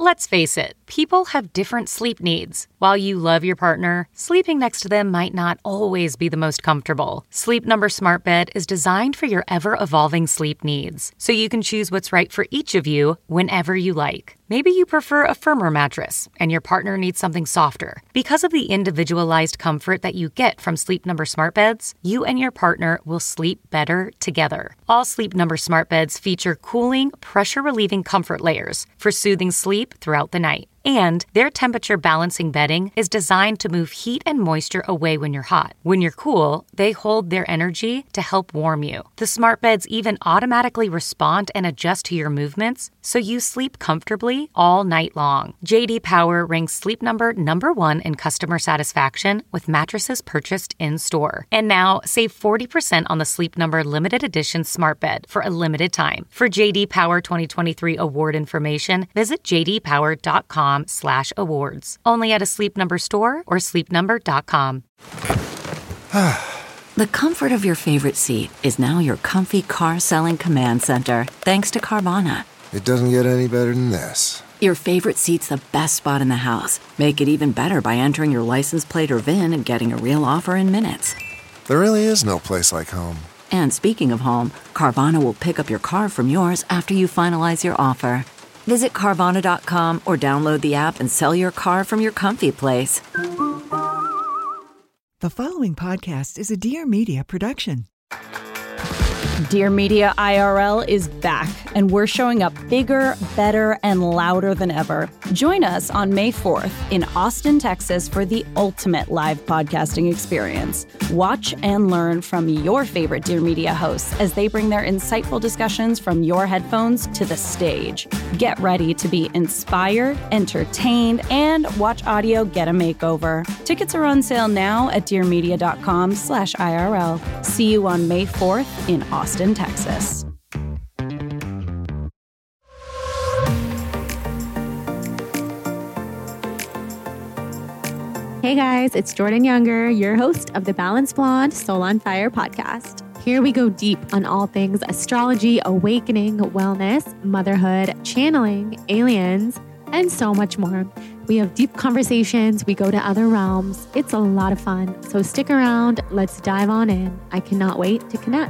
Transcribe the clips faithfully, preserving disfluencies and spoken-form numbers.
Let's face it, people have different sleep needs. While you love your partner, sleeping next to them might not always be the most comfortable. Sleep Number Smart Bed is designed for your ever-evolving sleep needs, so you can choose what's right for each of you whenever you like. Maybe you prefer a firmer mattress and your partner needs something softer. Because of the individualized comfort that you get from Sleep Number Smart Beds, you and your partner will sleep better together. All Sleep Number Smart Beds feature cooling, pressure-relieving comfort layers for soothing sleep throughout the night. And their temperature balancing bedding is designed to move heat and moisture away when you're hot. When you're cool, they hold their energy to help warm you. The smart beds even automatically respond and adjust to your movements, so you sleep comfortably all night long. J D Power ranks Sleep Number number one in customer satisfaction with mattresses purchased in-store. And now, save forty percent on the Sleep Number limited edition smart bed for a limited time. For J D Power twenty twenty-three award information, visit j d power dot com slash awards. Only at a Sleep Number store or sleep number dot com. The comfort of your favorite seat is now your comfy car selling command center, thanks to Carvana. It doesn't get any better than this. Your favorite seat's the best spot in the house. Make it even better by entering your license plate or V I N and getting a real offer in minutes. There really is no place like home. And speaking of home, Carvana will pick up your car from yours after you finalize your offer. Visit Carvana dot com or download the app and sell your car from your comfy place. The following podcast is a Dear Media production. Dear Media I R L is back, and we're showing up bigger, better, and louder than ever. Join us on May fourth in Austin, Texas for the ultimate live podcasting experience. Watch and learn from your favorite Dear Media hosts as they bring their insightful discussions from your headphones to the stage. Get ready to be inspired, entertained, and watch audio get a makeover. Tickets are on sale now at dear media dot com slash I R L. See you on May fourth in Austin, Texas. Hey guys, it's Jordan Younger, your host of the Balanced Blonde Soul on Fire podcast. Here we go deep on all things astrology, awakening, wellness, motherhood, channeling, aliens, and so much more. We have deep conversations. We go to other realms. It's a lot of fun. So stick around. Let's dive on in. I cannot wait to connect.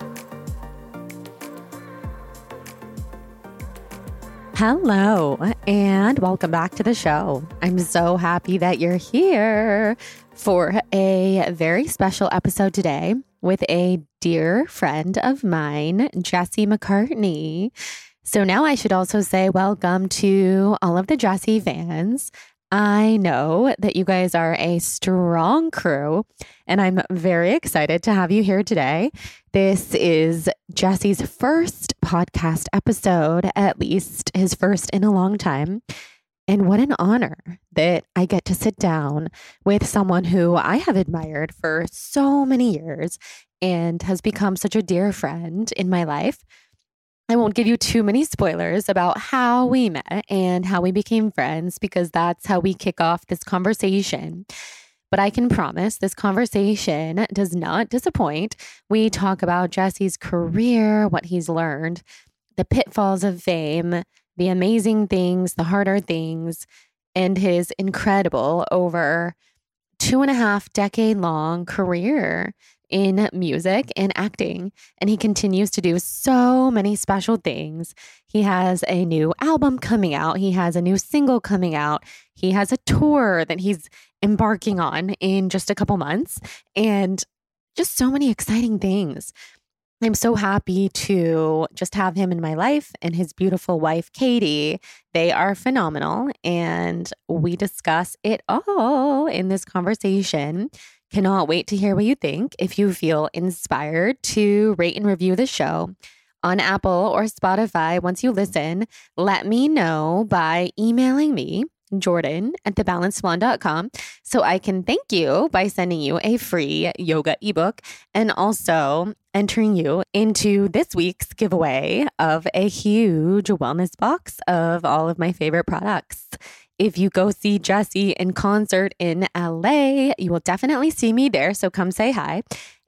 Hello, and welcome back to the show. I'm so happy that you're here for a very special episode today with a dear friend of mine, Jessie McCartney. So now I should also say welcome to all of the Jessie fans. I know that you guys are a strong crew, and I'm very excited to have you here today. This is Jessie's first podcast episode, at least his first in a long time. And what an honor that I get to sit down with someone who I have admired for so many years and has become such a dear friend in my life. I won't give you too many spoilers about how we met and how we became friends, because that's how we kick off this conversation. But I can promise this conversation does not disappoint. We talk about Jessie's career, what he's learned, the pitfalls of fame, the amazing things, the harder things, and his incredible over two and a half decade long career in music and acting. And he continues to do so many special things. He has a new album coming out. He has a new single coming out. He has a tour that he's embarking on in just a couple months, and just so many exciting things. I'm so happy to just have him in my life, and his beautiful wife, Katie. They are phenomenal, and we discuss it all in this conversation. Cannot wait to hear what you think. If you feel inspired to rate and review the show on Apple or Spotify, once you listen, let me know by emailing me, Jordan at the balanced blonde dot com, so I can thank you by sending you a free yoga ebook and also entering you into this week's giveaway of a huge wellness box of all of my favorite products. If you go see Jessie in concert in L A, you will definitely see me there, so come say hi.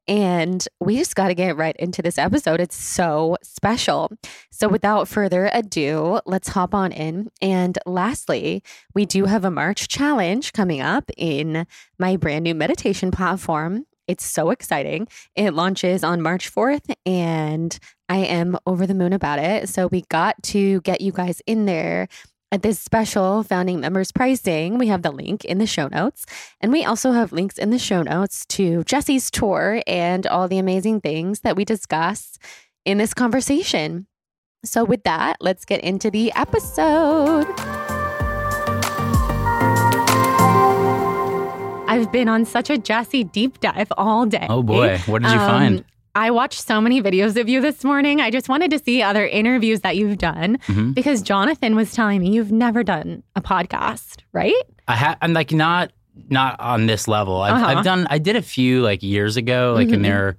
And we just got to get right into this episode. It's so special. So without further ado, let's hop on in. And lastly, we do have a March challenge coming up in my brand new meditation platform. It's so exciting. It launches on March fourth and I am over the moon about it. So we got to get you guys in there at this special founding members pricing. We have the link in the show notes. And we also have links in the show notes to Jesse's tour and all the amazing things that we discuss in this conversation. So with that, let's get into the episode. I've been on such a Jesse deep dive all day. Oh boy, what did you um, find? I watched so many videos of you this morning. I just wanted to see other interviews that you've done mm-hmm. because Jonathan was telling me you've never done a podcast, right? I have. I'm like not not on this level. I've, uh-huh. I've done. I did a few like years ago, like mm-hmm. in their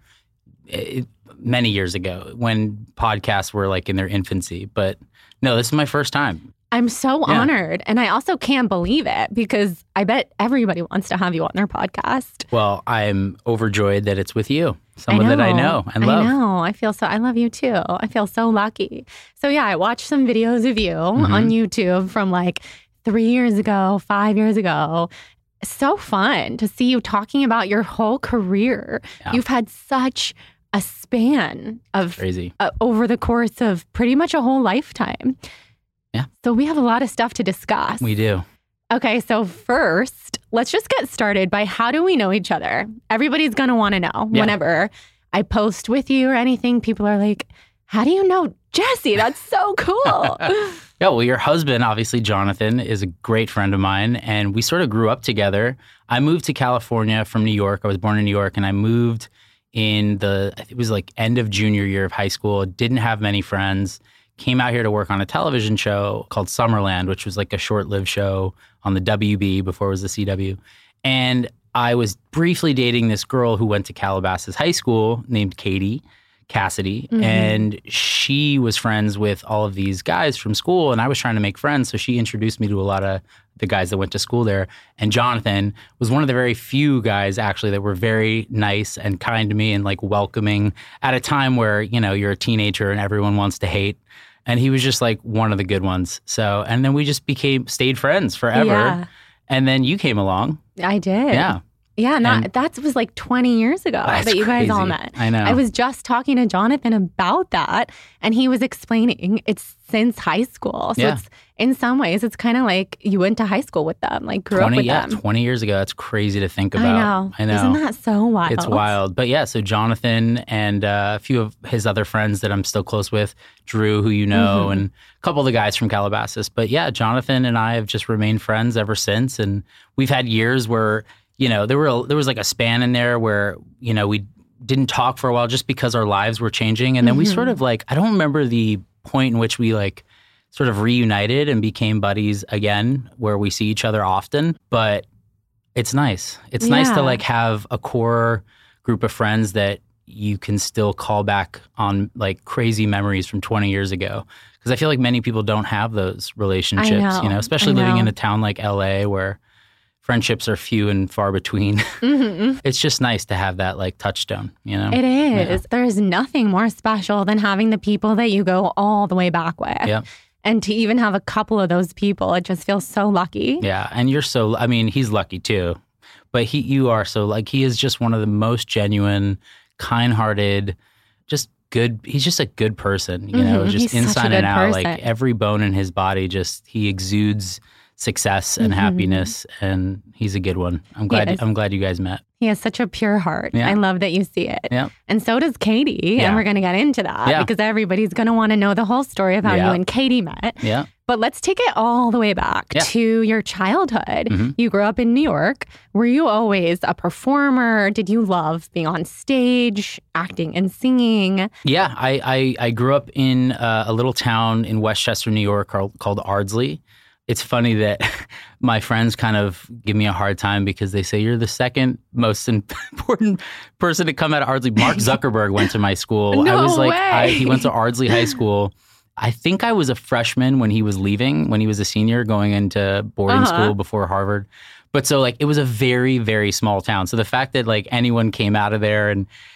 it, many years ago when podcasts were like in their infancy. But no, this is my first time. I'm so yeah. honored. And I also can't believe it because I bet everybody wants to have you on their podcast. Well, I'm overjoyed that it's with you. Someone that I know and love. I know. I feel so, I love you too. I feel so lucky. So yeah, I watched some videos of you mm-hmm. on YouTube from like three years ago, five years ago. So fun to see you talking about your whole career. Yeah. You've had such a span of crazy uh, over the course of pretty much a whole lifetime. Yeah. So we have a lot of stuff to discuss. We do. Okay, so first, let's just get started by how do we know each other? Everybody's going to want to know. Yeah. Whenever I post with you or anything, people are like, how do you know Jesse? That's so cool. Yeah, well, your husband, obviously, Jonathan, is a great friend of mine, and we sort of grew up together. I moved to California from New York. I was born in New York, and I moved in the, I think it was like end of junior year of high school. Didn't have many friends. Came out here to work on a television show called Summerland, which was like a short-lived show on the W B before it was the C W. And I was briefly dating this girl who went to Calabasas High School named Katie Cassidy. Mm-hmm. And she was friends with all of these guys from school. And I was trying to make friends. So she introduced me to a lot of the guys that went to school there. And Jonathan was one of the very few guys actually that were very nice and kind to me and like welcoming at a time where, you know, you're a teenager and everyone wants to hate. And he was just like one of the good ones. So, and then we just became, stayed friends forever. Yeah. And then you came along. I did. Yeah. Yeah, and that was like twenty years ago that you guys crazy. all met. I know. I was just talking to Jonathan about that, and he was explaining it's since high school. So yeah. it's in some ways, it's kind of like you went to high school with them, like grew twenty, up with yeah, them. twenty years ago. That's crazy to think about. I know. I know. Isn't that so wild? It's wild. But yeah, so Jonathan and uh, a few of his other friends that I'm still close with, Drew, who you know, mm-hmm. and a couple of the guys from Calabasas. But yeah, Jonathan and I have just remained friends ever since. And we've had years where, you know, there were there was like a span in there where, you know, we didn't talk for a while just because our lives were changing. And then mm-hmm. we sort of like, I don't remember the point in which we like sort of reunited and became buddies again, where we see each other often. But it's nice. It's yeah. nice to like have a core group of friends that you can still call back on like crazy memories from twenty years ago. Because I feel like many people don't have those relationships, know. you know, especially I living know. in a town like L A where friendships are few and far between. Mm-hmm. It's just nice to have that like touchstone, you know? It is. Yeah. There's nothing more special than having the people that you go all the way back with. Yeah. And to even have a couple of those people, it just feels so lucky. Yeah. And you're so, I mean, he's lucky too, but he, you are so like, he is just one of the most genuine, kind-hearted, just good. He's just a good person, you know, Mm-hmm. just He's inside such a and good out, person. like every bone in his body, just, he exudes success and Mm-hmm. happiness, and he's a good one. I'm glad. Yes. I'm glad you guys met. He has such a pure heart. Yeah. I love that you see it. Yeah. And so does Katie. Yeah. And we're going to get into that Yeah. because everybody's going to want to know the whole story of how Yeah. you and Katie met. Yeah. But let's take it all the way back Yeah. to your childhood. Mm-hmm. You grew up in New York. Were you always a performer? Did you love being on stage, acting and singing? Yeah, I I, I grew up in uh, a little town in Westchester, New York called, called Ardsley. It's funny that my friends kind of give me a hard time because they say you're the second most important person to come out of Ardsley. Mark Zuckerberg went to my school. No I was like, way. I, he went to Ardsley High School. I think I was a freshman when he was leaving, when he was a senior going into boarding Uh-huh. school before Harvard. But so like it was a very, very small town. So the fact that like anyone came out of there and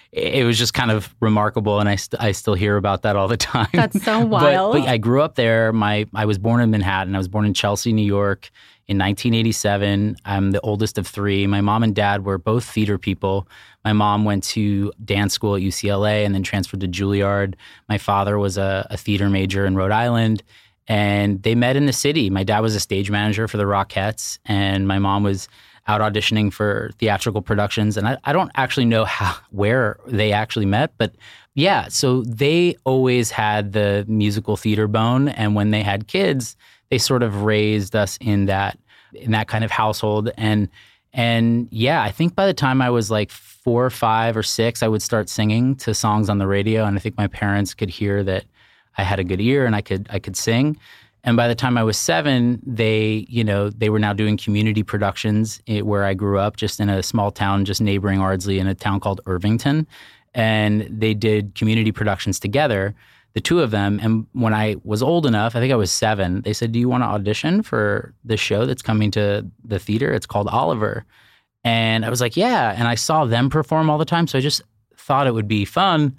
it was just kind of remarkable, and I st- I still hear about that all the time. That's so wild. but, but I grew up there. My I was born in Manhattan. I was born in Chelsea, New York in nineteen eighty-seven. I'm the oldest of three. My mom and dad were both theater people. My mom went to dance school at U C L A and then transferred to Juilliard. My father was a, a theater major in Rhode Island, and they met in the city. My dad was a stage manager for the Rockettes, and my mom was out auditioning for theatrical productions. And I, I don't actually know how where they actually met, but yeah, so they always had the musical theater bone. And when they had kids, they sort of raised us in that in that kind of household. And and yeah, I think by the time I was like four or five or six, I would start singing to songs on the radio. And I think my parents could hear that I had a good ear and I could I could sing. And by the time I was seven, they, you know, they were now doing community productions where I grew up, just in a small town, just neighboring Ardsley, in a town called Irvington. And they did community productions together, the two of them. And when I was old enough, I think I was seven, they said, do you want to audition for this show that's coming to the theater? It's called Oliver. And I was like, yeah. And I saw them perform all the time. So I just thought it would be fun.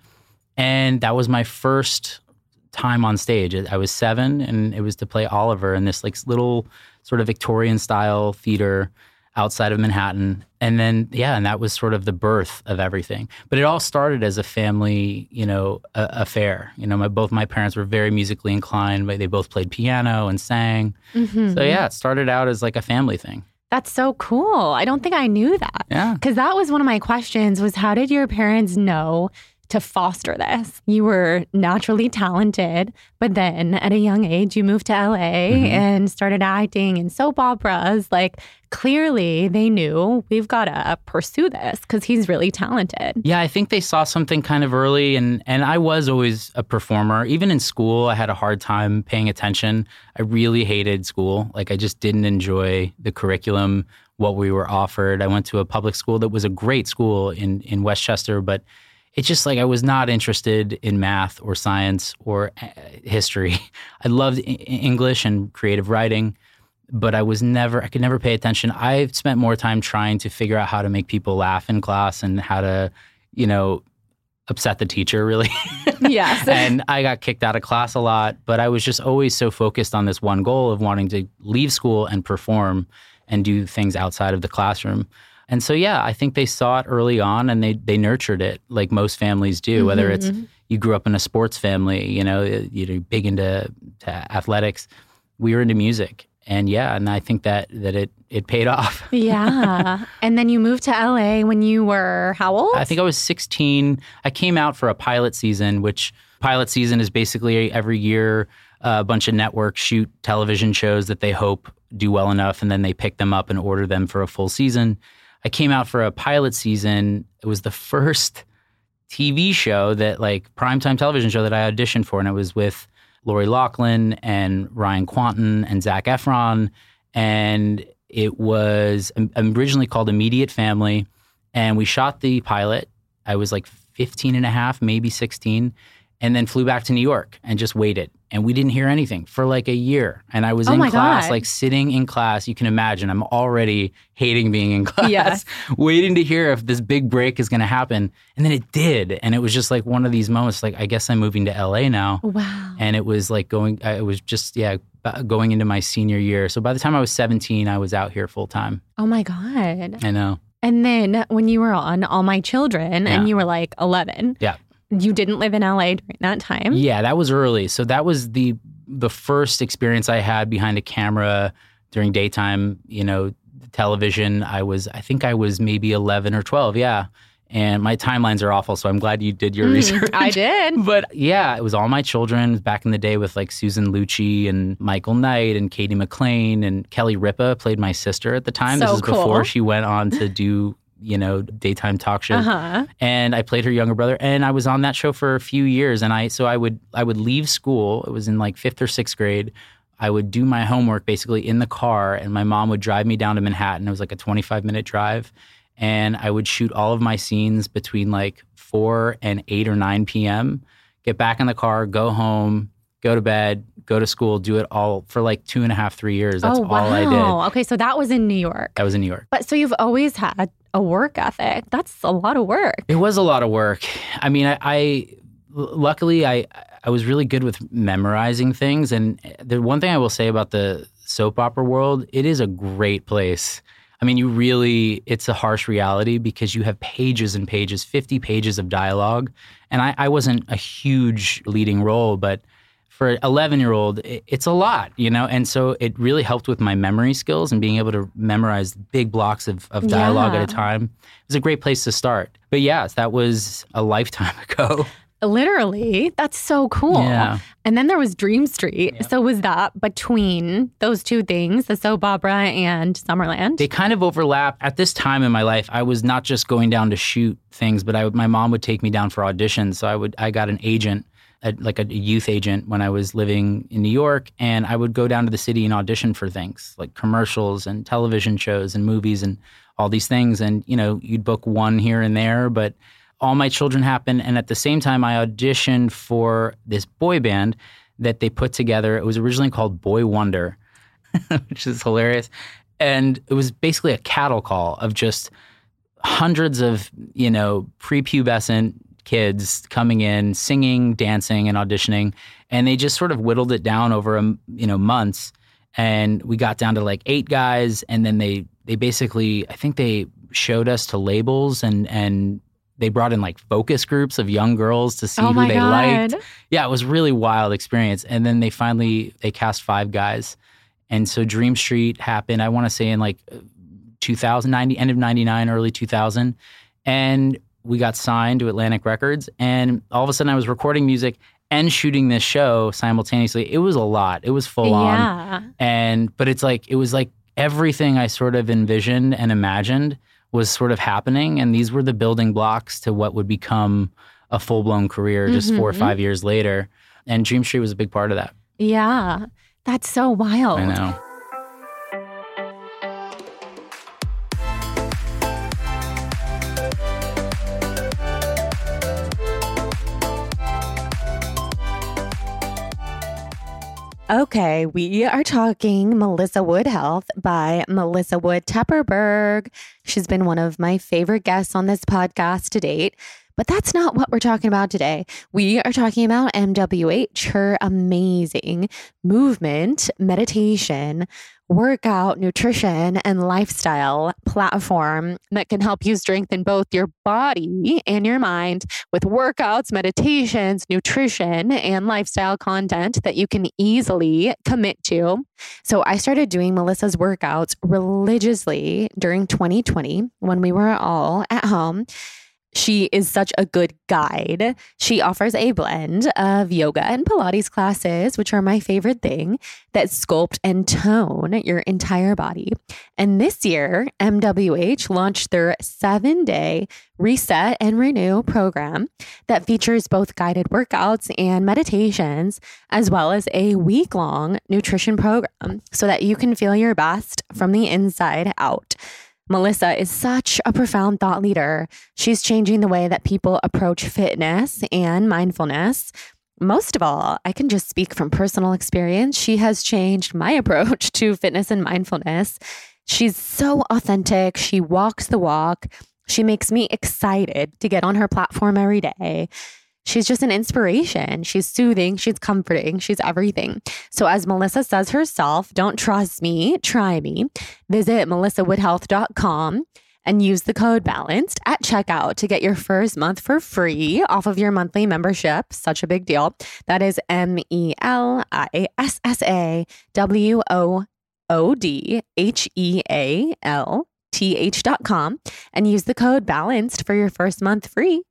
And that was my first time on stage. I was seven, and it was to play Oliver in this like little sort of Victorian style theater outside of Manhattan. And then, yeah, and that was sort of the birth of everything. But it all started as a family, you know, a- affair. You know, my, both my parents were very musically inclined, but they both played piano and sang. Mm-hmm. So yeah, it started out as like a family thing. That's so cool. I don't think I knew that. Yeah. Because that was one of my questions was, how did your parents know to foster this? You were naturally talented, but then at a young age, you moved to L A mm-hmm. and started acting in soap operas. Like, clearly they knew, we've got to pursue this because he's really talented. Yeah, I think they saw something kind of early, and, and I was always a performer. Even in school, I had a hard time paying attention. I really hated school. Like, I just didn't enjoy the curriculum, what we were offered. I went to a public school that was a great school in, in Westchester, but it's just like I was not interested in math or science or uh, history. I loved I- English and creative writing, but I was never, I could never pay attention. I spent more time trying to figure out how to make people laugh in class and how to, you know, upset the teacher, really. Yes. And I got kicked out of class a lot, but I was just always so focused on this one goal of wanting to leave school and perform and do things outside of the classroom. And so, yeah, I think they saw it early on and they they nurtured it like most families do, mm-hmm. whether it's you grew up in a sports family, you know, you're big into to athletics. We were into music. And yeah, and I think that that it it paid off. Yeah. And then you moved to L A when you were how old? I think I was sixteen. I came out for a pilot season, which pilot season is basically every year uh, a bunch of networks shoot television shows that they hope do well enough, and then they pick them up and order them for a full season. I came out for a pilot season. It was the first T V show that, like, primetime television show that I auditioned for, and it was with Lori Loughlin and Ryan Quanten and Zac Efron, and it was originally called Immediate Family, and we shot the pilot. I was like fifteen and a half, maybe sixteen, and then flew back to New York and just waited. And we didn't hear anything for like a year. And I was oh in my class, God. like sitting in class. You can imagine, I'm already hating being in class, yes. waiting to hear if this big break is going to happen. And then it did. And it was just like one of these moments, like, I guess I'm moving to L A now. Wow. And it was like going, it was just, yeah, going into my senior year. So by the time I was seventeen, I was out here full time. Oh my God. I know. And then when you were on All My Children Yeah. and you were like eleven. Yeah. You didn't live in L A during that time? Yeah, that was early. So that was the the first experience I had behind a camera during daytime, you know, television. I was, I think I was maybe eleven or twelve, yeah. And my timelines are awful, so I'm glad you did your Mm, research. I did. But yeah, it was All My Children back in the day with like Susan Lucci and Michael Knight and Katie McLean, and Kelly Ripa played my sister at the time. So this is cool. before she went on to do, you know, daytime talk shows. Uh-huh. And I played her younger brother, and I was on that show for a few years. And I, so I would, I would leave school. It was in like fifth or sixth grade. I would do my homework basically in the car, and my mom would drive me down to Manhattan. It was like a twenty-five minute drive. And I would shoot all of my scenes between like four and eight or nine p.m., get back in the car, go home, go to bed, go to school, do it all for like two and a half, three years. That's oh, wow. all I did. Okay, so that was in New York. That was in New York. But so you've always had a work ethic. That's a lot of work. It was a lot of work. I mean, I, I luckily I I was really good with memorizing things. And the one thing I will say about the soap opera world, it is a great place. I mean, you really, it's a harsh reality because you have pages and pages, fifty pages of dialogue. And I, I wasn't a huge leading role, but for an eleven-year-old, it, it's a lot, you know? And so it really helped with my memory skills and being able to memorize big blocks of, of dialogue yeah. at a time. It was a great place to start. But yes, that was a lifetime ago. Literally. That's so cool. Yeah. And then there was Dream Street. Yeah. So was that between those two things, the soap opera and Summerland? They kind of overlap. At this time in my life, I was not just going down to shoot things, but I, my mom would take me down for auditions. So I would I got an agent, a, like a youth agent when I was living in New York, and I would go down to the city and audition for things like commercials and television shows and movies and all these things. And, you know, you'd book one here and there, but All My Children happened, and at the same time, I auditioned for this boy band that they put together. It was originally called Boy Wonder, which is hilarious. And it was basically a cattle call of just hundreds of, you know, prepubescent kids coming in, singing, dancing, and auditioning. And they just sort of whittled it down over, you know, months. And we got down to like eight guys, and then they they basically, I think they showed us to labels and and they brought in like focus groups of young girls to see oh who they God. liked. Yeah, it was a really wild experience. And then they finally, they cast five guys. And so Dream Street happened, I want to say in like two thousand, ninety, end of ninety-nine, early two thousand. And we got signed to Atlantic Records. And all of a sudden I was recording music and shooting this show simultaneously. It was a lot. It was full on. Yeah. And, but it's like, it was like everything I sort of envisioned and imagined was sort of happening, and these were the building blocks to what would become a full-blown career just mm-hmm. four or five years later. And Dream Street was a big part of that. Yeah, that's so wild. I know. Okay, we are talking Melissa Wood Health by Melissa Wood Tepperberg. She's been one of my favorite guests on this podcast to date, but that's not what we're talking about today. We are talking about M W H, her amazing movement, meditation, workout, nutrition, and lifestyle platform that can help you strengthen both your body and your mind with workouts, meditations, nutrition, and lifestyle content that you can easily commit to. So I started doing Melissa's workouts religiously during twenty twenty when we were all at home. She is such a good guide. She offers a blend of yoga and Pilates classes, which are my favorite thing, that sculpt and tone your entire body. And this year, M W H launched their seven-day Reset and Renew program that features both guided workouts and meditations, as well as a week-long nutrition program so that you can feel your best from the inside out. Melissa is such a profound thought leader. She's changing the way that people approach fitness and mindfulness. Most of all, I can just speak from personal experience. She has changed my approach to fitness and mindfulness. She's so authentic. She walks the walk. She makes me excited to get on her platform every day. She's just an inspiration. She's soothing. She's comforting. She's everything. So as Melissa says herself, don't trust me, try me. Visit melissa wood health dot com and use the code BALANCED at checkout to get your first month for free off of your monthly membership. Such a big deal. That is M E L I S S A W O O D H E A L T H dot com and use the code BALANCED for your first month free.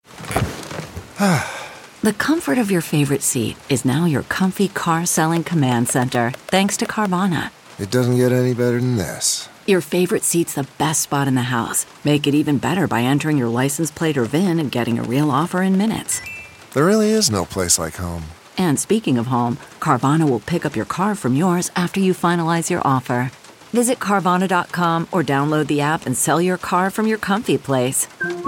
The comfort of your favorite seat is now your comfy car selling command center, thanks to Carvana. It doesn't get any better than this. Your favorite seat's the best spot in the house. Make it even better by entering your license plate or V I N and getting a real offer in minutes. There really is no place like home. And speaking of home, Carvana will pick up your car from yours after you finalize your offer. Visit Carvana dot com or download the app and sell your car from your comfy place.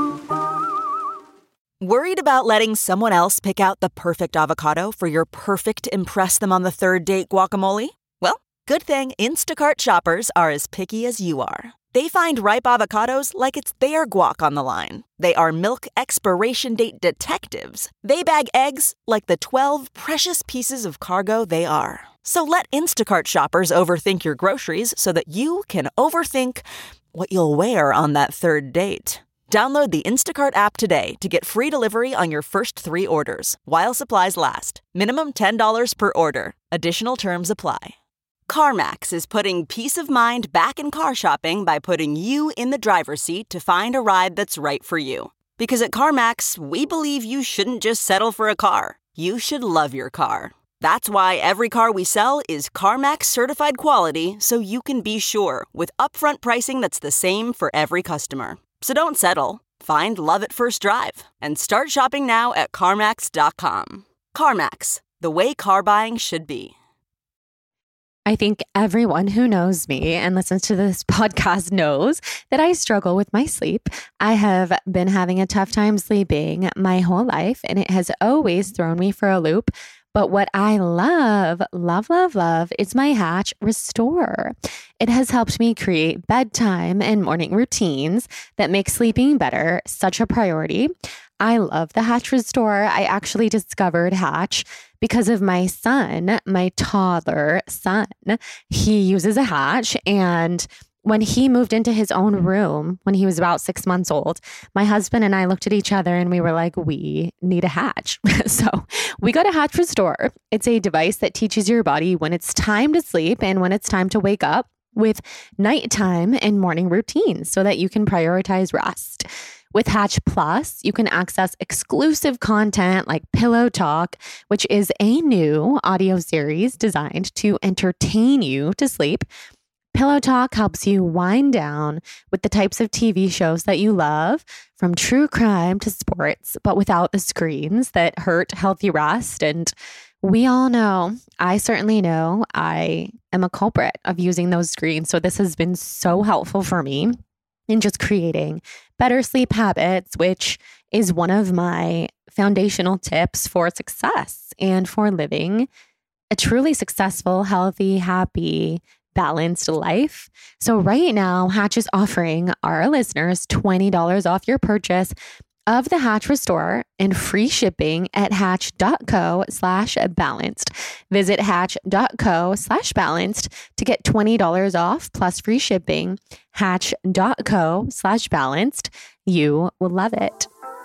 Worried about letting someone else pick out the perfect avocado for your perfect impress-them-on-the-third-date guacamole? Well, good thing Instacart shoppers are as picky as you are. They find ripe avocados like it's their guac on the line. They are milk expiration date detectives. They bag eggs like the twelve precious pieces of cargo they are. So let Instacart shoppers overthink your groceries so that you can overthink what you'll wear on that third date. Download the Instacart app today to get free delivery on your first three orders, while supplies last. Minimum ten dollars per order. Additional terms apply. CarMax is putting peace of mind back in car shopping by putting you in the driver's seat to find a ride that's right for you. Because at CarMax, we believe you shouldn't just settle for a car. You should love your car. That's why every car we sell is CarMax certified quality, so you can be sure with upfront pricing that's the same for every customer. So don't settle. Find love at first drive and start shopping now at CarMax dot com. CarMax, the way car buying should be. I think everyone who knows me and listens to this podcast knows that I struggle with my sleep. I have been having a tough time sleeping my whole life, and it has always thrown me for a loop. But what I love, love, love, love is my Hatch Restore. It has helped me create bedtime and morning routines that make sleeping better such a priority. I love the Hatch Restore. I actually discovered Hatch because of my son, my toddler son. He uses a Hatch, and when he moved into his own room when he was about six months old, my husband and I looked at each other and we were like, we need a Hatch. So we got a Hatch Restore. It's a device that teaches your body when it's time to sleep and when it's time to wake up with nighttime and morning routines so that you can prioritize rest. With Hatch Plus, you can access exclusive content like Pillow Talk, which is a new audio series designed to entertain you to sleep. Pillow Talk helps you wind down with the types of T V shows that you love, from true crime to sports, but without the screens that hurt healthy rest. And we all know, I certainly know, I am a culprit of using those screens. So this has been so helpful for me in just creating better sleep habits, which is one of my foundational tips for success and for living a truly successful, healthy, happy, balanced life. So right now, Hatch is offering our listeners twenty dollars off your purchase of the Hatch Restore and free shipping at hatch.co slash balanced. Visit hatch.co slash balanced to get twenty dollars off plus free shipping. Hatch.co slash balanced. You will love it.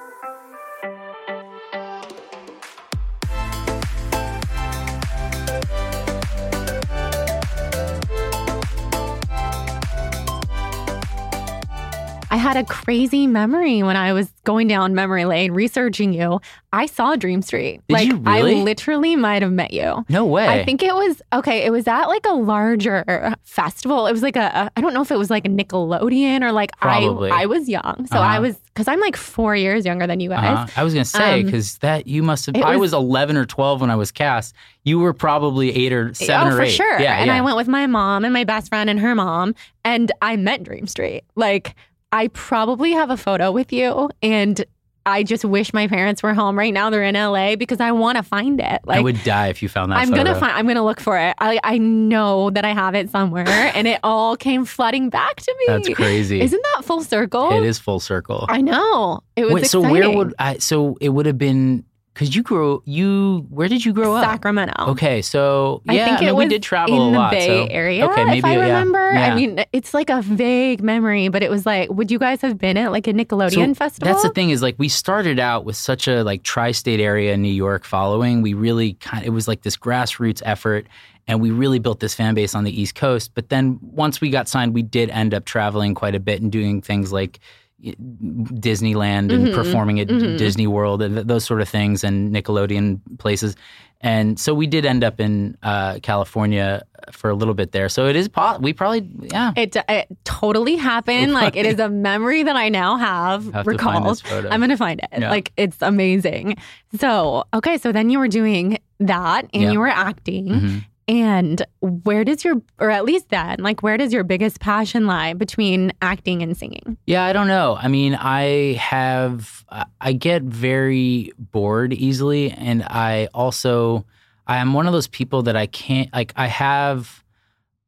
I had a crazy memory when I was going down memory lane researching you. I saw Dream Street. Did like you really? I literally might have met you. No way. I think it was okay. It was at like a larger festival. It was like a, a I don't know if it was like a Nickelodeon or like Probably. I I was young, so uh-huh. I was because I'm like four years younger than you guys. Uh-huh. I was gonna say because um, that you must have. I was, was eleven or twelve when I was cast. You were probably eight or seven oh, or for eight. sure. Yeah, and yeah. I went with my mom and my best friend and her mom, and I met Dream Street. Like. I probably have a photo with you, and I just wish my parents were home right now. They're in L A because I want to find it. Like, I would die if you found that I'm photo. gonna find. I'm gonna look for it. I I know that I have it somewhere, and it all came flooding back to me. That's crazy. Isn't that full circle? It is full circle. I know. It was Wait, exciting. so where would I? So it would have been. Because you grew, you, where did you grow up? Sacramento. Okay, so, yeah, I think I mean, it we was did travel in a lot. the Bay so, Area, okay, maybe, if I remember. Yeah, yeah. I mean, it's like a vague memory, but it was like, would you guys have been at like a Nickelodeon so festival? That's the thing is like, we started out with such a like tri-state area in New York following. We really kind of, it was like this grassroots effort. And we really built this fan base on the East Coast. But then once we got signed, we did end up traveling quite a bit and doing things like Disneyland and mm-hmm. performing at mm-hmm. Disney World and th- those sort of things and Nickelodeon places. And so we did end up in uh, California for a little bit there. So it is, po- we probably, yeah. It, it totally happened. Like it is a memory that I now have, have recalled. I'm going to find it. Yeah. Like it's amazing. So, okay. So then you were doing that and yeah. you were acting. Mm-hmm. And where does your, or at least then, like where does your biggest passion lie between acting and singing? Yeah, I don't know. I mean, I have, I get very bored easily. And I also, I am one of those people that I can't, like I have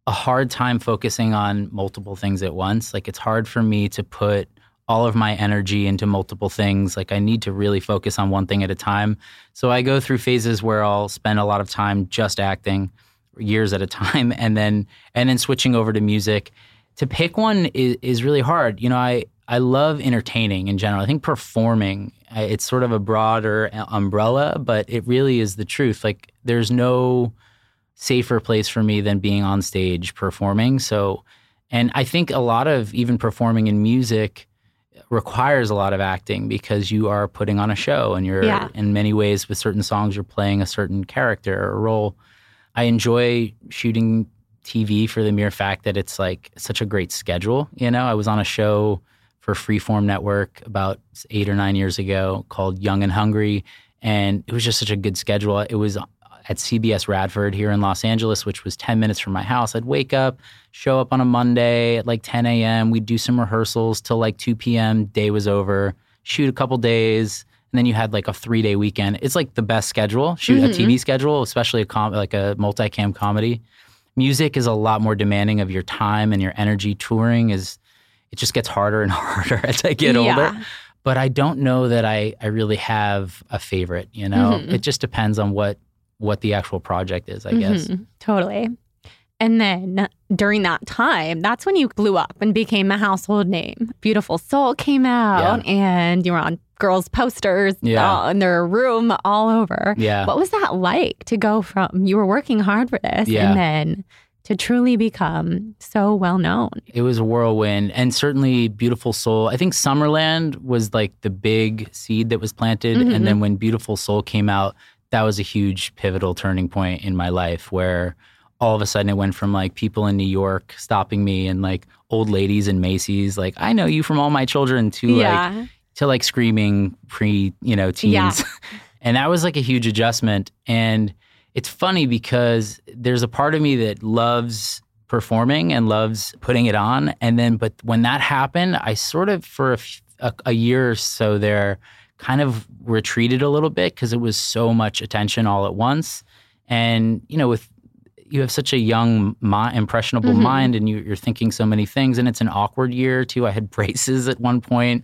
a hard time focusing on multiple things at once. Like it's hard for me to put all of my energy into multiple things. Like I need to really focus on one thing at a time. So I go through phases where I'll spend a lot of time just acting, years at a time, and then and then switching over to music. To pick one is, is really hard. You know, I, I love entertaining in general. I think performing, it's sort of a broader umbrella, but it really is the truth. Like there's no safer place for me than being on stage performing. So, and I think a lot of even performing in music requires a lot of acting because you are putting on a show and you're yeah. in many ways with certain songs, you're playing a certain character or role. I enjoy shooting T V for the mere fact that it's like such a great schedule. You know, I was on a show for Freeform Network about eight or nine years ago called Young and Hungry. And it was just such a good schedule. It was at C B S Radford here in Los Angeles, which was ten minutes from my house. I'd wake up, show up on a Monday at like ten a.m. We'd do some rehearsals till like two p.m. Day was over, shoot a couple days, and then you had like a three-day weekend. It's like the best schedule, shoot mm-hmm. a T V schedule, especially a com- like a multicam comedy. Music is a lot more demanding of your time and your energy. Touring is, it just gets harder and harder as I get yeah. older. But I don't know that I, I really have a favorite, you know? Mm-hmm. It just depends on what what the actual project is, I mm-hmm. guess. Totally. And then during that time, that's when you blew up and became a household name. Beautiful Soul came out yeah. and you were on girls' posters yeah. all in their room all over. Yeah. What was that like to go from, you were working hard for this yeah. and then to truly become so well known? It was a whirlwind, and certainly Beautiful Soul. I think Summerland was like the big seed that was planted. Mm-hmm. And then when Beautiful Soul came out, that was a huge pivotal turning point in my life where all of a sudden it went from like people in New York stopping me and like old ladies in Macy's, like, I know you from All My Children, to yeah. like, to like screaming pre, you know, teens. Yeah. And that was like a huge adjustment. And it's funny because there's a part of me that loves performing and loves putting it on. And then, but when that happened, I sort of, for a, a, a year or so there, kind of retreated a little bit because it was so much attention all at once. And, you know, with, you have such a young, mi- impressionable mm-hmm. mind, and you, you're thinking so many things. And it's an awkward year too. I had braces at one point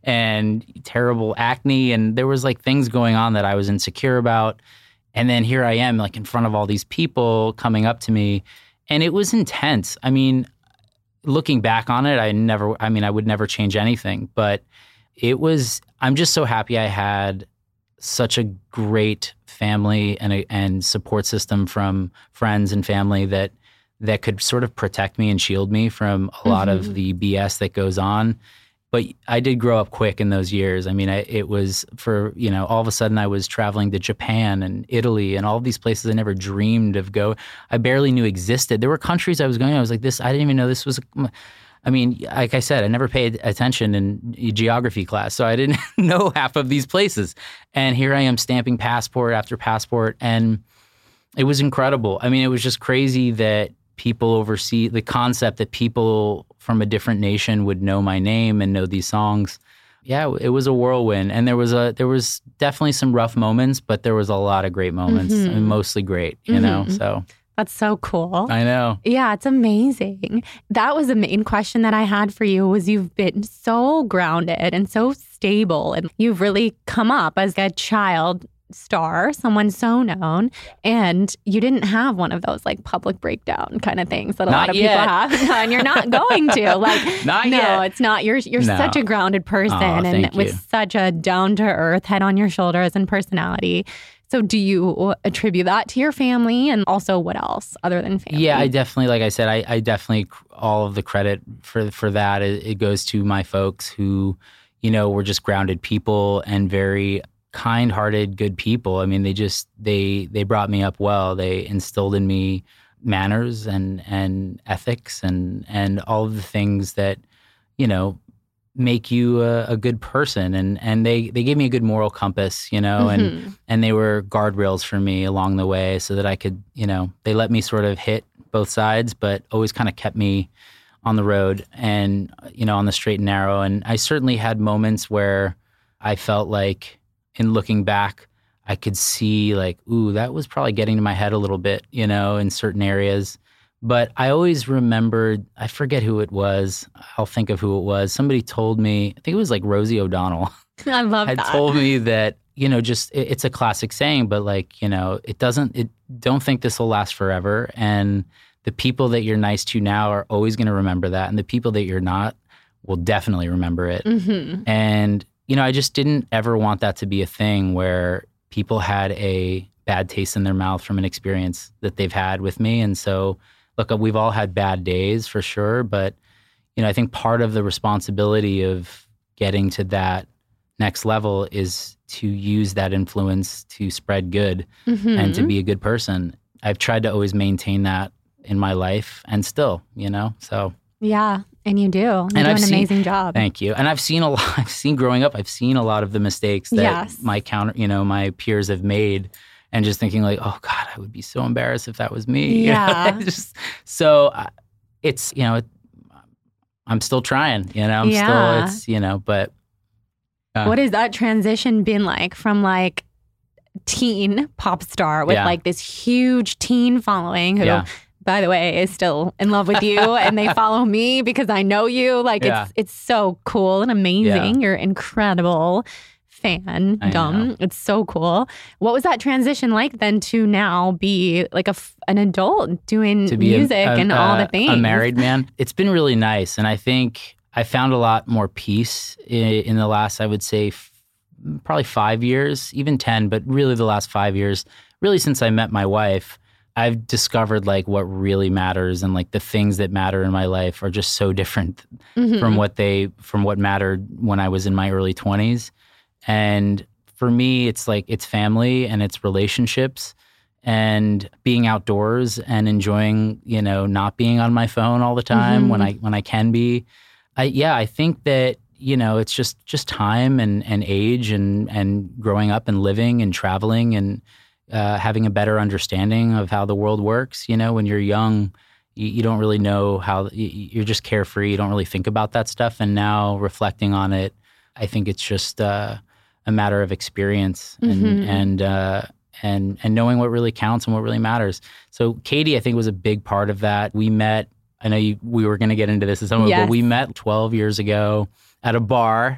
and terrible acne. And there was like things going on that I was insecure about. And then here I am, like in front of all these people coming up to me. And it was intense. I mean, looking back on it, I never, I mean, I would never change anything. But it was, I'm just so happy I had such a great family and a, and support system from friends and family that that could sort of protect me and shield me from a lot mm-hmm. of the B S that goes on. But I did grow up quick in those years. I mean, I, it was for, you know, all of a sudden I was traveling to Japan and Italy and all these places I never dreamed of go. I barely knew existed. There were countries I was going, I was like, this, I didn't even know this was, I mean, like I said, I never paid attention in geography class, so I didn't know half of these places. And here I am stamping passport after passport, and it was incredible. I mean, it was just crazy that people overseas, the concept that people from a different nation would know my name and know these songs. Yeah, it was a whirlwind. And there was a there was definitely some rough moments, but there was a lot of great moments. Mm-hmm. I mean, mostly great, you mm-hmm. know, so. That's so cool. I know. Yeah, it's amazing. That was the main question that I had for you was you've been so grounded and so stable, and you've really come up as a child star, someone so known, and you didn't have one of those like public breakdown kind of things that a not lot of yet. people have, and you're not going to. Like, not no, yet. it's not. You're you're no. such a grounded person, oh, and thank with you. such a down to earth, head on your shoulders, and personality. So do you attribute that to your family, and also what else other than family? Yeah, I definitely, like I said, I, I definitely, all of the credit for for that, it, it goes to my folks who, you know, were just grounded people and very kind-hearted, good people. I mean, they just, they they brought me up well. They instilled in me manners and, and ethics and, and all of the things that, you know, make you a, a good person. And, and they, they gave me a good moral compass, you know, mm-hmm. and, and they were guardrails for me along the way so that I could, you know, they let me sort of hit both sides, but always kind of kept me on the road and, you know, on the straight and narrow. And I certainly had moments where I felt like, in looking back, I could see like, ooh, that was probably getting to my head a little bit, you know, in certain areas. But I always remembered, I forget who it was. I'll think of who it was. Somebody told me, I think it was like Rosie O'Donnell. I love had that. told me that, you know, just it, it's a classic saying, but like, you know, it doesn't, it don't think this will last forever. And the people that you're nice to now are always going to remember that. And the people that you're not will definitely remember it. Mm-hmm. And, you know, I just didn't ever want that to be a thing where people had a bad taste in their mouth from an experience that they've had with me. And so, look, we've all had bad days for sure. But, you know, I think part of the responsibility of getting to that next level is to use that influence to spread good Mm-hmm. and to be a good person. I've tried to always maintain that in my life and still, you know, so. Yeah, and you do. You And do I've an seen- amazing job. Thank you. And I've seen a lot, I've seen growing up, I've seen a lot of the mistakes that Yes. my counter, you know, my peers have made and just thinking like, oh God, I would be so embarrassed if that was me. You know? Yeah. Just, so uh, it's, you know, it, I'm still trying, you know, I'm Yeah. still, it's, you know, but. Uh, What has that transition been like from like teen pop star with Yeah. like this huge teen following who, Yeah. by the way, is still in love with you and they follow me because I know you. Like Yeah. it's it's so cool and amazing. You're incredible fan. I Dumb. know. It's so cool. What was that transition like then to now be like a f- an adult doing to be a- music a, and all a- the things? A married man. It's been really nice. And I think I found a lot more peace in, in the last, I would say, f- probably five years, even ten, but really the last five years, really since I met my wife, I've discovered like what really matters and like the things that matter in my life are just so different Mhm. from what they, from what mattered when I was in my early twenties. And for me, it's like, it's family and it's relationships and being outdoors and enjoying, you know, not being on my phone all the time Mhm. when I, when I can be. I, yeah, I think that, you know, it's just, just time and, and age and, and growing up and living and traveling and uh, having a better understanding of how the world works. You know, when you're young, you, you don't really know how, you, you're just carefree. You don't really think about that stuff. And now reflecting on it, I think it's just uh, a matter of experience and, Mhm. and, uh, and, and knowing what really counts and what really matters. So Katie, I think, was a big part of that. We met, I know you, we were going to get into this at some point, Yes. but we met twelve years ago at a bar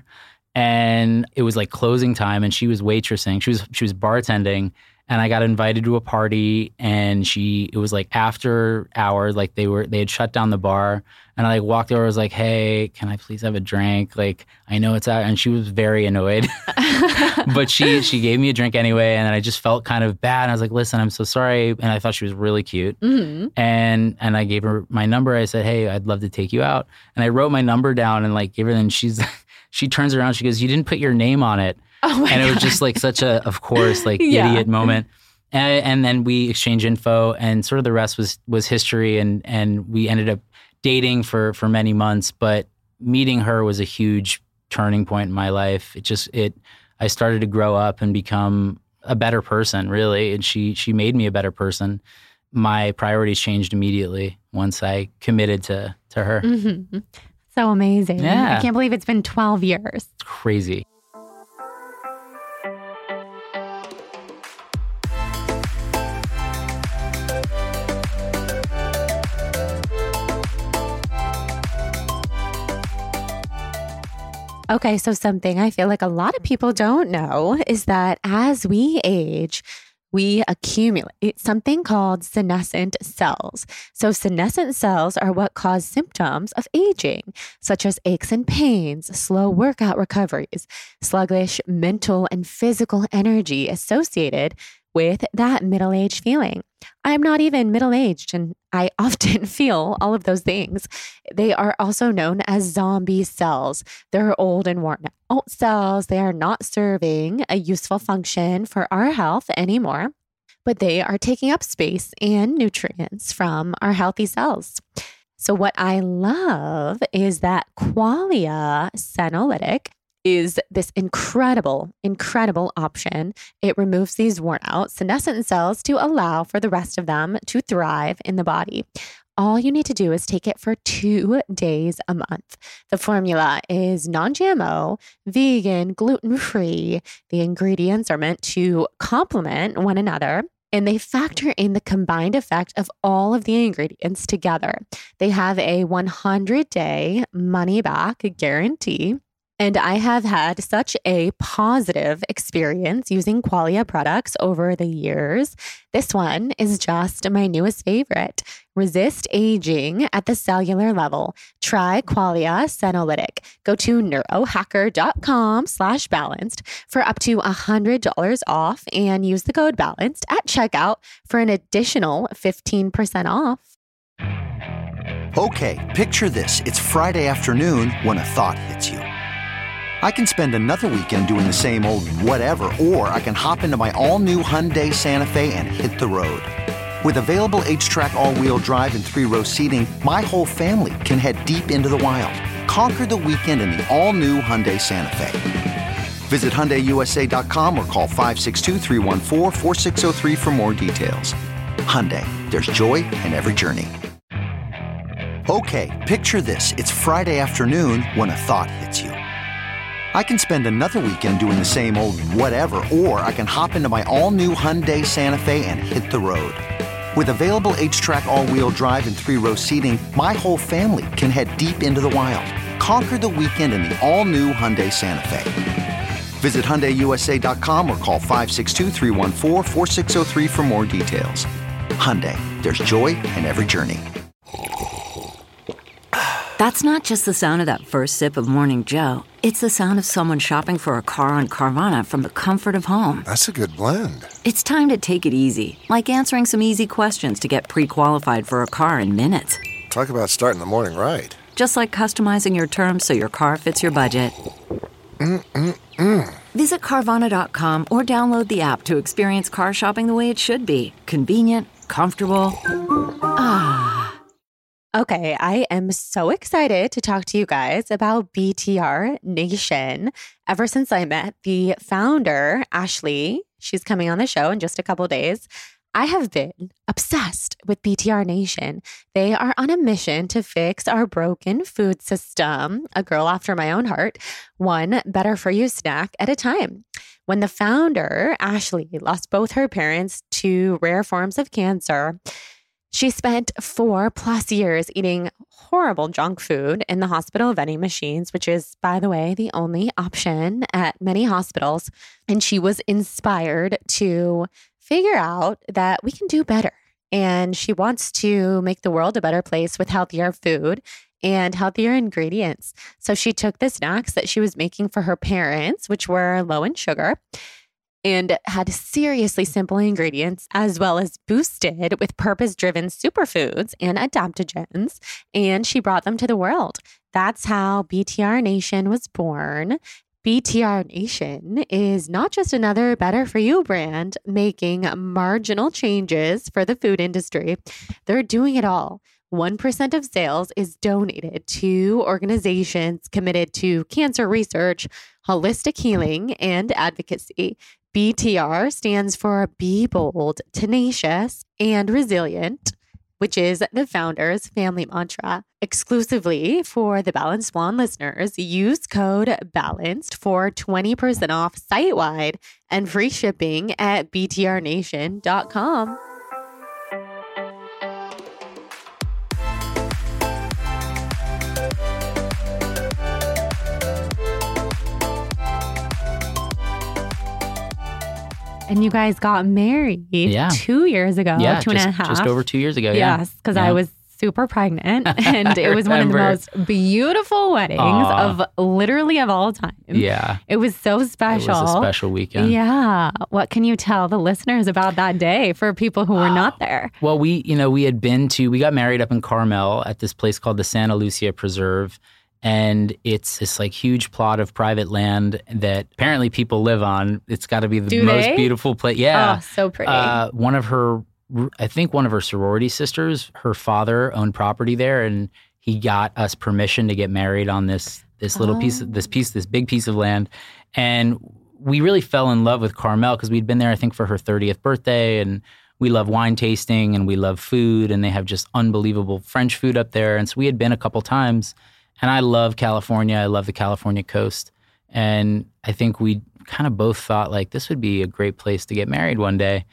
and it was like closing time and she was waitressing. She was, she was bartending and I got invited to a party and she, it was like after hours, like they were, they had shut down the bar and I like walked over, I was like, hey, can I please have a drink? Like, I know it's out. And she was very annoyed, but she, she gave me a drink anyway. And then I just felt kind of bad. And I was like, listen, I'm so sorry. And I thought she was really cute. Mhm. And and I gave her my number. I said, hey, I'd love to take you out. And I wrote my number down and like gave her, and she's, she turns around, she goes, you didn't put your name on it. Oh my And it was God. just like such a, of course, like Yeah. idiot moment. And, and then we exchanged info and sort of the rest was, was history. And, and we ended up dating for, for many months, but meeting her was a huge turning point in my life. It just, it, I started to grow up and become a better person, really. And she, she made me a better person. My priorities changed immediately once I committed to, to her. Mhm. So amazing. Yeah. I can't believe it's been twelve years. It's crazy. Okay, so something I feel like a lot of people don't know is that as we age, we accumulate something called senescent cells. So, senescent cells are what cause symptoms of aging, such as aches and pains, slow workout recoveries, sluggish mental and physical energy associated with that middle age feeling. I'm not even middle aged, and I often feel all of those things. They are also known as zombie cells. They're old and worn out cells. They are not serving a useful function for our health anymore, but they are taking up space and nutrients from our healthy cells. So what I love is that Qualia Senolytic is this incredible, incredible option. It removes these worn out senescent cells to allow for the rest of them to thrive in the body. All you need to do is take it for two days a month. The formula is non-G M O, vegan, gluten-free. The ingredients are meant to complement one another. And they factor in the combined effect of all of the ingredients together. They have a one hundred day money back guarantee. And I have had such a positive experience using Qualia products over the years. This one is just my newest favorite. Resist aging at the cellular level. Try Qualia Senolytic. Go to neurohacker.com slash balanced for up to one hundred dollars off and use the code balanced at checkout for an additional fifteen percent off. Okay, picture this. It's Friday afternoon when a thought hits you. I can spend another weekend doing the same old whatever, or I can hop into my all-new Hyundai Santa Fe and hit the road. With available H-Track all-wheel drive and three-row seating, my whole family can head deep into the wild. Conquer the weekend in the all-new Hyundai Santa Fe. Visit Hyundai U S A dot com or call five six two, three one four, four six zero three for more details. Hyundai, there's joy in every journey. Okay, picture this. It's Friday afternoon when a thought hits you. I can spend another weekend doing the same old whatever, or I can hop into my all-new Hyundai Santa Fe and hit the road. With available H-Track all-wheel drive and three-row seating, my whole family can head deep into the wild. Conquer the weekend in the all-new Hyundai Santa Fe. Visit Hyundai U S A dot com or call five six two, three one four, four six zero three for more details. Hyundai, there's joy in every journey. That's not just the sound of that first sip of Morning Joe. It's the sound of someone shopping for a car on Carvana from the comfort of home. That's a good blend. It's time to take it easy, like answering some easy questions to get pre-qualified for a car in minutes. Talk about starting the morning right. Just like customizing your terms so your car fits your budget. Mm-mm-mm. Visit Carvana dot com or download the app to experience car shopping the way it should be. Convenient, comfortable. Ah. Okay, I am so excited to talk to you guys about B T R Nation. Ever since I met the founder, Ashley, she's coming on the show in just a couple days, I have been obsessed with B T R Nation. They are on a mission to fix our broken food system, a girl after my own heart, one better for you snack at a time. When the founder, Ashley, lost both her parents to rare forms of cancer, she spent four plus years eating horrible junk food in the hospital vending machines, which is, by the way, the only option at many hospitals. And she was inspired to figure out that we can do better. And she wants to make the world a better place with healthier food and healthier ingredients. So she took the snacks that she was making for her parents, which were low in sugar, and had seriously simple ingredients, as well as boosted with purpose-driven superfoods and adaptogens, and she brought them to the world. That's how B T R Nation was born. B T R Nation is not just another Better For You brand making marginal changes for the food industry. They're doing it all. one percent of sales is donated to organizations committed to cancer research, holistic healing, and advocacy. B T R stands for Be Bold, Tenacious, and Resilient, which is the founder's family mantra. Exclusively for the Balanced Blonde listeners, use code BALANCED for twenty percent off site-wide and free shipping at B T R nation dot com. And you guys got married yeah. two years ago, yeah, two just, and a half. just over two years ago. Yeah. Yes, because yeah. I was super pregnant, and it was one of the most beautiful weddings Aww. of literally of all time. Yeah, it was so special. It was a special weekend. Yeah, what can you tell the listeners about that day for people who were not there? Well, we, you know, we had been to, we got married up in Carmel at this place called the Santa Lucia Preserve. And it's this like huge plot of private land that apparently people live on. It's got to be the Do most they? beautiful place. Yeah. Oh, so pretty. Uh, one of her, I think one of her sorority sisters, her father owned property there, and he got us permission to get married on this this little oh. piece, of, this piece, this big piece of land. And we really fell in love with Carmel because we'd been there, I think, for her thirtieth birthday, and we love wine tasting and we love food, and they have just unbelievable French food up there. And so we had been a couple times. And I love California. I love the California coast. And I think we kind of both thought like this would be a great place to get married one day.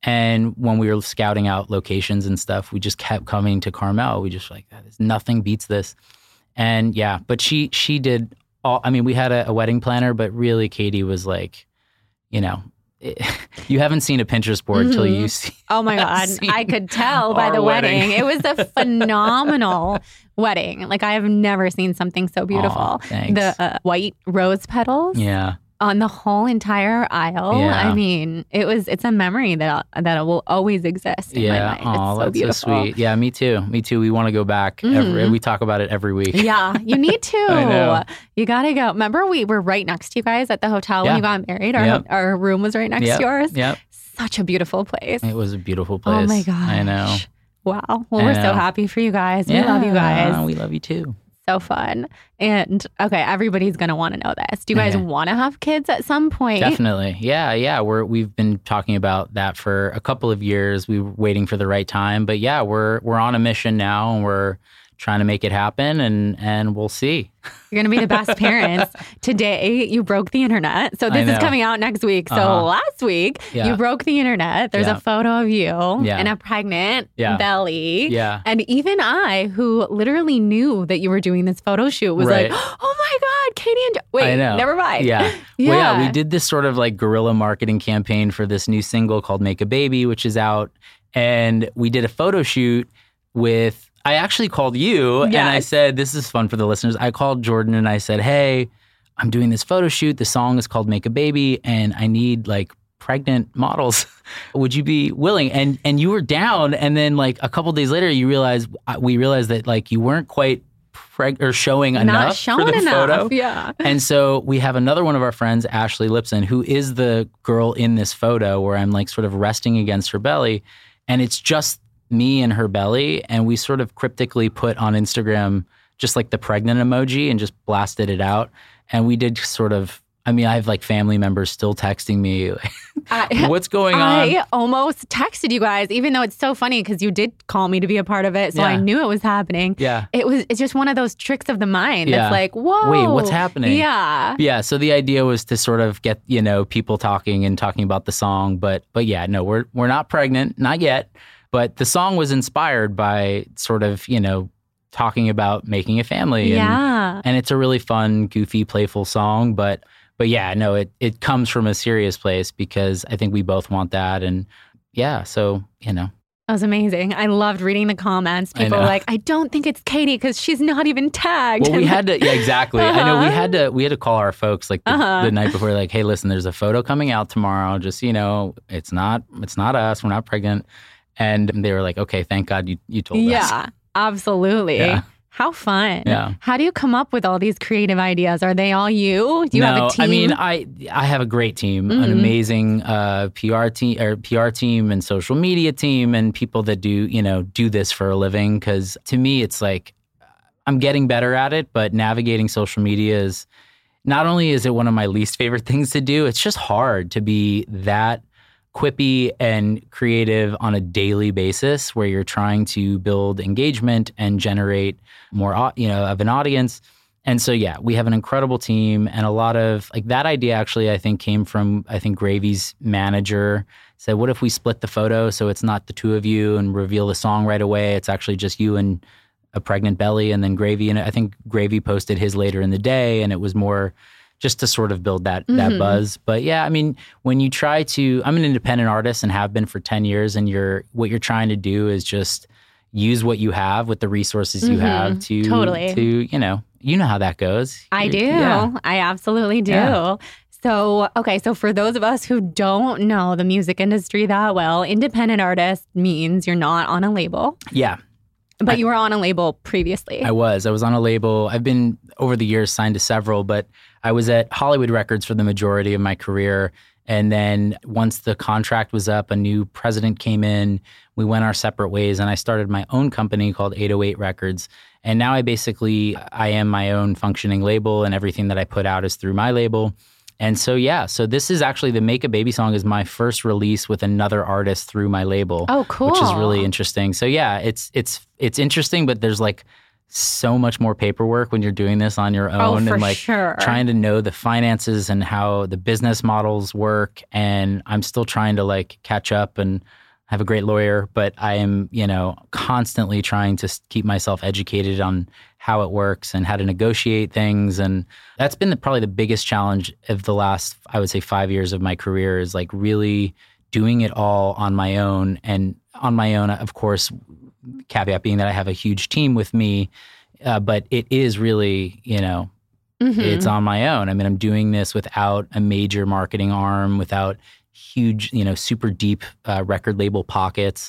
And when we were scouting out locations and stuff, we just kept coming to Carmel. We just like, nothing beats this. And yeah, but she she did all, I mean, we had a, a wedding planner, but really Katie was like, you know, it, you haven't seen a Pinterest board until mm-hmm. you see. Oh my God. I could tell by the wedding. wedding. It was a phenomenal wedding. Like I have never seen something so beautiful. Aw, thanks. The uh, white rose petals. Yeah. On the whole entire aisle. Yeah. I mean, it was, it's a memory that that will always exist in yeah. my mind. Oh, it's so that's beautiful. so sweet. Yeah, me too. Me too. We want to go back. Mm-hmm. Every, we talk about it every week. Yeah, you need to. I know. You got to go. Remember, we were right next to you guys at the hotel yeah. when you got married? Our, yep. our room was right next yep. to yours. Yep. Such a beautiful place. It was a beautiful place. Oh my gosh. I know. Wow. Well, I we're know. so happy for you guys. We yeah. love you guys. We love you too. So fun. And okay, everybody's going to want to know this. Do you guys okay. want to have kids at some point? Definitely. Yeah, yeah. We're we've been talking about that for a couple of years. We were waiting for the right time, but yeah, we're we're on a mission now, and we're trying to make it happen, and and we'll see. You're going to be the best parents. Today, you broke the internet. So this is coming out next week. So uh-huh. last week, yeah. you broke the internet. There's yeah. a photo of you yeah. and a pregnant yeah. belly. Yeah. And even I, who literally knew that you were doing this photo shoot, was right. like, oh my God, Katie and... Jo-. Wait, I know. never mind. Yeah. yeah. Well, yeah, we did this sort of like guerrilla marketing campaign for this new single called Make a Baby, which is out. And we did a photo shoot with... I actually called you yes. and I said, this is fun for the listeners. I called Jordan and I said, hey, I'm doing this photo shoot. The song is called Make a Baby and I need like pregnant models. Would you be willing? And and you were down. And then like a couple days later, you realized, we realized that like you weren't quite preg- or showing Not enough showing for the enough. photo. Yeah. And so we have another one of our friends, Ashley Lipson, who is the girl in this photo where I'm like sort of resting against her belly. And it's just me and her belly, and we sort of cryptically put on Instagram just like the pregnant emoji and just blasted it out. And we did sort of, I mean, I have like family members still texting me, I, what's going on? I almost texted you guys, even though it's so funny because you did call me to be a part of it. So yeah. I knew it was happening. Yeah. It was, it's just one of those tricks of the mind. Yeah. It's like, whoa. Wait, what's happening? Yeah. Yeah. So the idea was to sort of get, you know, people talking and talking about the song. But, but yeah, no, we're, we're not pregnant, not yet. But the song was inspired by sort of, you know, talking about making a family. And, yeah. and it's a really fun, goofy, playful song. But but yeah, no, it, it comes from a serious place because I think we both want that. And yeah, so, you know. That was amazing. I loved reading the comments. People were like, I don't think it's Katie because she's not even tagged. Well, we had to, yeah, exactly. uh-huh. I know we had to, we had to call our folks like the, uh-huh. the night before, like, hey, listen, there's a photo coming out tomorrow. Just, you know, it's not, it's not us. We're not pregnant. And they were like, okay, thank God you, you told yeah, us. Yeah, absolutely. Yeah. How fun. Yeah. How do you come up with all these creative ideas? Are they all you? Do you no, have a team? I mean, I I have a great team, mm-hmm. an amazing uh, P R team or P R team and social media team and people that do, you know, do this for a living. Because to me, it's like I'm getting better at it, but navigating social media is not only is it one of my least favorite things to do, it's just hard to be that quippy and creative on a daily basis where you're trying to build engagement and generate more, you know, of an audience. And so, yeah, we have an incredible team and a lot of like that idea actually, I think came from, I think Gravy's manager said, what if we split the photo so it's not the two of you and reveal the song right away? It's actually just you and a pregnant belly and then Gravy. And I think Gravy posted his later in the day and it was more just to sort of build that that mm-hmm. buzz. But yeah, I mean, when you try to, I'm an independent artist and have been for ten years, and you're what you're trying to do is just use what you have with the resources you mm-hmm. have to, totally. to, you know, you know how that goes. I You're, do. Yeah. I absolutely do. Yeah. So, okay, so for those of us who don't know the music industry that well, independent artist means you're not on a label. Yeah. But I, you were on a label previously. I was. I was on a label. I've been, over the years, signed to several, but I was at Hollywood Records for the majority of my career. And then once the contract was up, a new president came in, we went our separate ways, and I started my own company called eight oh eight Records. And now I basically, I am my own functioning label, and everything that I put out is through my label. And so, yeah, so this is actually, the Make a Baby song is my first release with another artist through my label. Oh, cool. Which is really interesting. So yeah, it's it's it's interesting, but there's like so much more paperwork when you're doing this on your Oh, own for and like sure. trying to know the finances and how the business models work. And I'm still trying to like catch up and have a great lawyer, but I am, you know, constantly trying to s- keep myself educated on how it works and how to negotiate things. And that's been the, probably the biggest challenge of the last, I would say, five years of my career is like really doing it all on my own. And on my own, of course, caveat being that I have a huge team with me, uh, but it is really, you know, Mhm. it's on my own. I mean, I'm doing this without a major marketing arm, without huge, you know, super deep uh, record label pockets.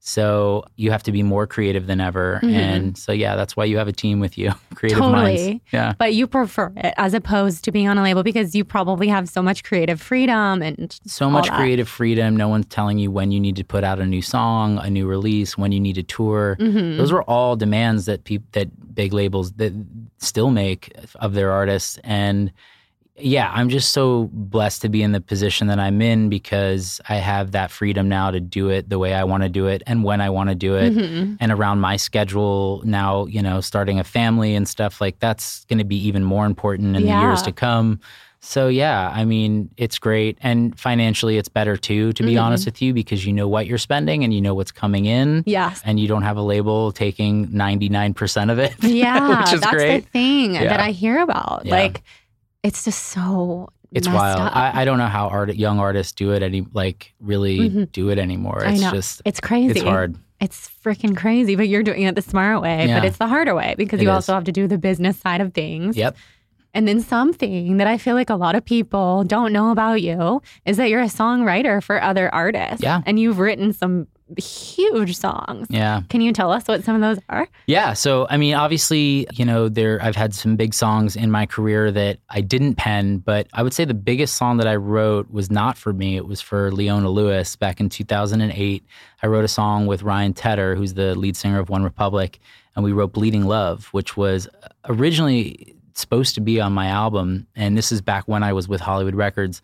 So you have to be more creative than ever. Mhm. And so, yeah, that's why you have a team with you, creative Totally. minds. Yeah. But you prefer it as opposed to being on a label because you probably have so much creative freedom and So all much that. creative freedom. No one's telling you when you need to put out a new song, a new release, when you need to tour. Mhm. Those were all demands that peop- that big labels that still make of their artists. And yeah, I'm just so blessed to be in the position that I'm in because I have that freedom now to do it the way I want to do it and when I want to do it Mhm. and around my schedule now, you know, starting a family and stuff like that's going to be even more important in Yeah. the years to come. So yeah, I mean, it's great. And financially it's better too, to be Mhm. honest with you, because you know what you're spending and you know what's coming in. Yes. And you don't have a label taking ninety-nine percent of it. Yeah, which is that's great. the thing Yeah. that I hear about. Yeah. Like, it's just so It's messed wild. up. I, I don't know how art, young artists do it any like really Mhm. do it anymore. I It's know. just It's crazy. It's hard. It's freaking crazy, but you're doing it the smart way. Yeah. But it's the harder way because It you is. also have to do the business side of things. Yep. And then something that I feel like a lot of people don't know about you is that you're a songwriter for other artists. Yeah. And you've written some huge songs. Yeah. Can you tell us what some of those are? Yeah. So, I mean, obviously, you know, there I've had some big songs in my career that I didn't pen, but I would say the biggest song that I wrote was not for me. It was for Leona Lewis back in two thousand eight. I wrote a song with Ryan Tedder, who's the lead singer of One Republic, and we wrote Bleeding Love, which was originally supposed to be on my album. And this is back when I was with Hollywood Records.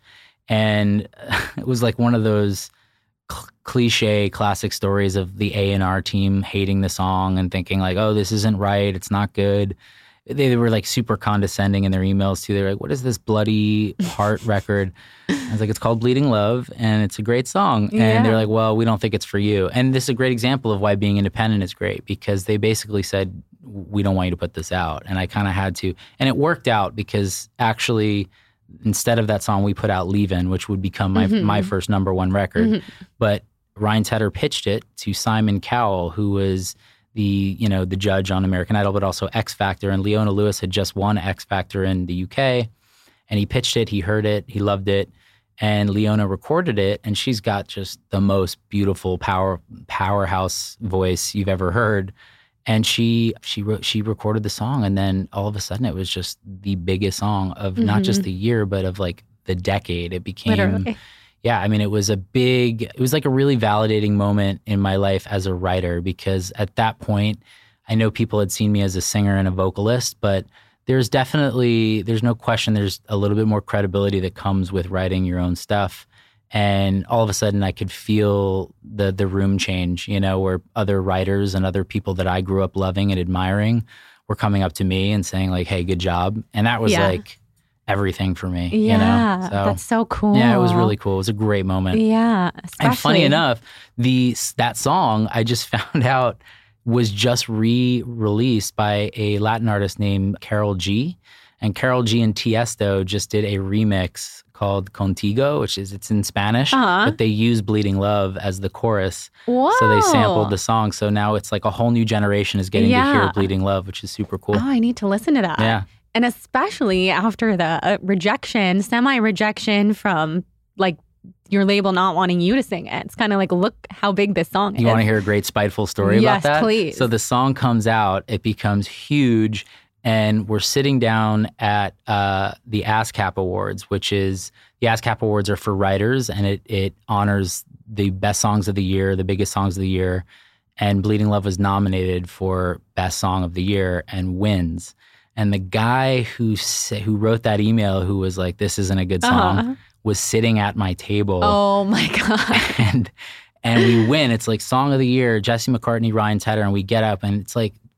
And it was like one of those cl- cliche classic stories of the A and R team hating the song and thinking like, oh, this isn't right. It's not good. They, they were like super condescending in their emails too. They were like, what is this bloody heart record? I was like, it's called Bleeding Love and it's a great song. Yeah. And they're like, well, we don't think it's for you. And this is a great example of why being independent is great because they basically said, we don't want you to put this out. And I kind of had to. And it worked out because actually instead of that song, we put out Leavin', which would become my Mhm. my first number one record. Mhm. But Ryan Tedder pitched it to Simon Cowell, who was the you know the judge on American Idol, but also X Factor. And Leona Lewis had just won X Factor in the U K, and he pitched it. He heard it. He loved it. And Leona recorded it, and she's got just the most beautiful power powerhouse voice you've ever heard. And she she wrote, she recorded the song, and then all of a sudden it was just the biggest song of not just Mhm. the year, but of like the decade. It became, Literally. yeah. I mean, it was a big, it was like a really validating moment in my life as a writer because at that point, I know people had seen me as a singer and a vocalist, but there's definitely, there's no question, there's a little bit more credibility that comes with writing your own stuff. And all of a sudden I could feel the the room change, you know, where other writers and other people that I grew up loving and admiring were coming up to me and saying like, hey, good job. And that was Yeah. like everything for me, Yeah. you know? So, That's so cool. yeah, it was really cool. It was a great moment. Yeah. And funny especially- enough, the that song I just found out was just re-released by a Latin artist named Carol G. And Carol G and Tiesto just did a remix called Contigo, which is it's in Spanish, Uh-huh. but they use Bleeding Love as the chorus. Whoa. So they sampled the song. So now it's like a whole new generation is getting to Yeah. hear Bleeding Love, which is super cool. Oh, I need to listen to that. Yeah. And especially after the uh, rejection, semi-rejection from like your label not wanting you to sing it. It's kind of like, look how big this song is. You want to hear a great spiteful story Yes, about that? please. So the song comes out, it becomes huge, and we're sitting down at uh, the ASCAP Awards, which is the ASCAP Awards are for writers, and it it honors the best songs of the year, the biggest songs of the year. And Bleeding Love was nominated for Best Song of the Year and wins. And the guy who sa- who wrote that email, who was like, "This isn't a good song," Uh-huh. was sitting at my table. Oh my God. and and we win. It's like Song of the Year, Jesse McCartney, Ryan Tedder, and we get up, and it's like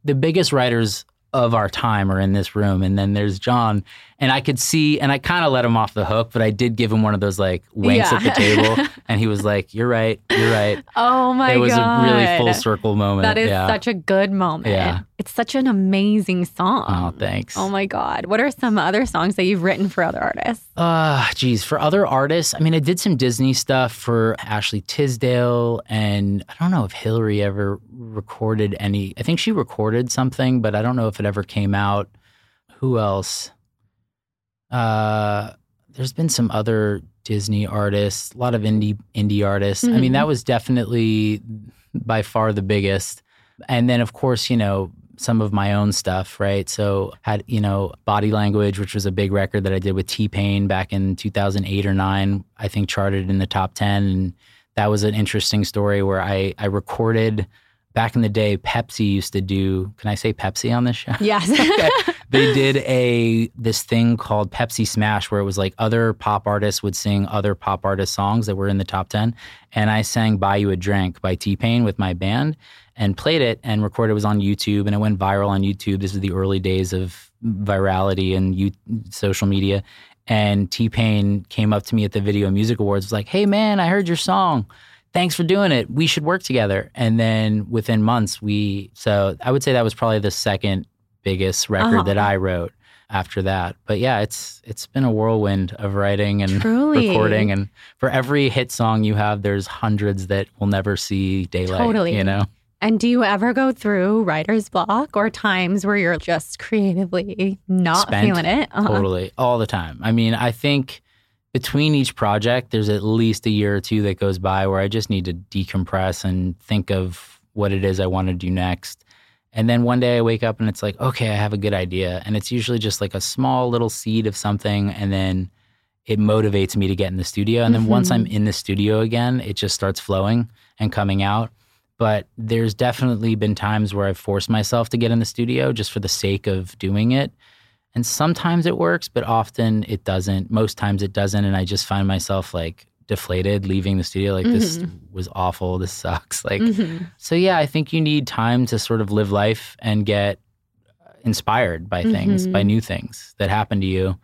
the biggest writers of our time are in this room, and then there's John, and I could see, and I kind of let him off the hook, but I did give him one of those like winks Yeah. at the table, and he was like, "You're right, you're right." Oh my god. It was a really full circle moment. That is yeah. such a good moment. Yeah. It's such an amazing song. Oh, thanks. Oh my God. What are some other songs that you've written for other artists? Uh, geez, for other artists, I mean, I did some Disney stuff for Ashley Tisdale, and I don't know if Hillary ever recorded any. I think she recorded something, but I don't know if it ever came out. Who else? Uh, there's been some other Disney artists, a lot of indie indie artists. Mm-hmm. I mean, that was definitely by far the biggest. And then, of course, you know, some of my own stuff, right? So had, you know, Body Language, which was a big record that I did with T-Pain back in two thousand eight or nine, I think charted in the top ten. And that was an interesting story where I, I recorded, back in the day, Pepsi used to do, can I say Pepsi on this show? Yes. Okay. They did a this thing called Pepsi Smash, where it was like other pop artists would sing other pop artist songs that were in the top ten. And I sang Buy You a Drink by T-Pain with my band and played it and recorded. It was on YouTube, and it went viral on YouTube. This is the early days of virality and you, social media. And T-Pain came up to me at the Video Music Awards, was like, "Hey man, I heard your song. Thanks for doing it. We should work together." And then within months, we, so I would say that was probably the second biggest record Uh-huh. that I wrote after that. But yeah, it's it's been a whirlwind of writing and Truly. recording. And for every hit song you have, there's hundreds that will never see daylight. Totally. You know? And do you ever go through writer's block or times where you're just creatively not Spent. feeling it? Uh-huh. Totally. All the time. I mean, I think between each project, there's at least a year or two that goes by where I just need to decompress and think of what it is I want to do next. And then one day I wake up and it's like, okay, I have a good idea. And it's usually just like a small little seed of something. And then it motivates me to get in the studio. And then Mhm. once I'm in the studio again, it just starts flowing and coming out. But there's definitely been times where I've forced myself to get in the studio just for the sake of doing it. And sometimes it works, but often it doesn't. Most times it doesn't. And I just find myself like deflated leaving the studio. Like, this Mhm. was awful. This sucks. Like, Mhm. so yeah, I think you need time to sort of live life and get inspired by things, Mhm. by new things that happen to you.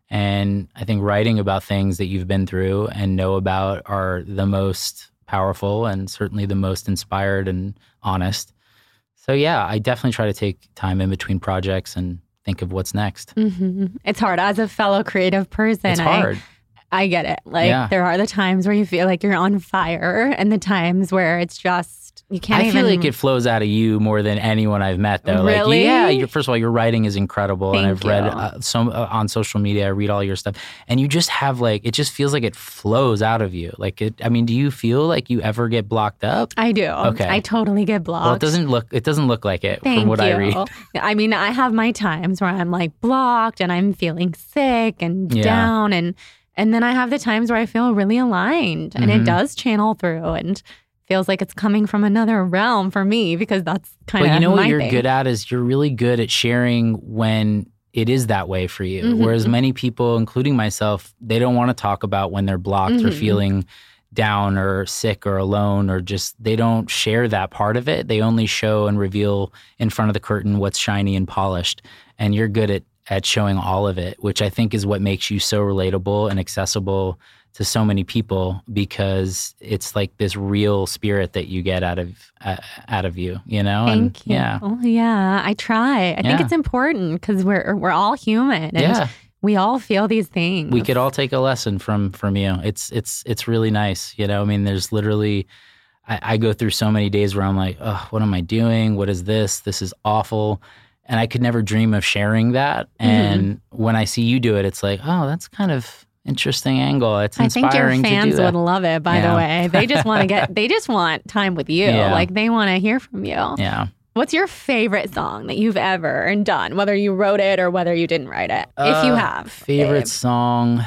And I think writing about things that you've been through and know about are the most powerful and certainly the most inspired and honest. So yeah, I definitely try to take time in between projects and think of what's next. Mhm. It's hard. As a fellow creative person, It's hard. I, I get it. Like, Yeah. there are the times where you feel like you're on fire and the times where it's just, you can't I even. feel like it flows out of you more than anyone I've met, though. Really? Like, yeah, you're, first of all, your writing is incredible, and Thank I've read you. uh, some uh, on social media. I read all your stuff, and you just have like, it just feels like it flows out of you. Like, it. I mean, do you feel like you ever get blocked up? I do. Okay. I totally get blocked. Well, it doesn't look. It doesn't look like it Thank from what you. I read. I mean, I have my times where I'm like blocked and I'm feeling sick and Yeah. down, and and then I have the times where I feel really aligned, and Mhm. it does channel through and feels like it's coming from another realm for me, because that's kind of But you know my what you're thing. good at is you're really good at sharing when it is that way for you. Mhm. Whereas many people, including myself, they don't want to talk about when they're blocked or Mhm. feeling down or sick or alone, or just they don't share that part of it. They only show and reveal in front of the curtain what's shiny and polished. And you're good at at showing all of it, which I think is what makes you so relatable and accessible to so many people, because it's like this real spirit that you get out of uh, out of you, you know? Thank and you. yeah. Oh, yeah, I try. I think Yeah. it's important because we're we're all human, and Yeah. we all feel these things. We could all take a lesson from from you. It's it's it's really nice, you know? I mean, there's literally I, I go through so many days where I'm like, oh, what am I doing? What is this? This is awful. And I could never dream of sharing that. Mm-hmm. And when I see you do it, it's like, oh, that's kind of interesting angle. It's I think your inspiring to do fans that. would love it, by Yeah. the way. They just want to get, they just want time with you. Yeah. Like, they want to hear from you. Yeah. What's your favorite song that you've ever done, whether you wrote it or whether you didn't write it? If you Uh, have. Favorite babe. song.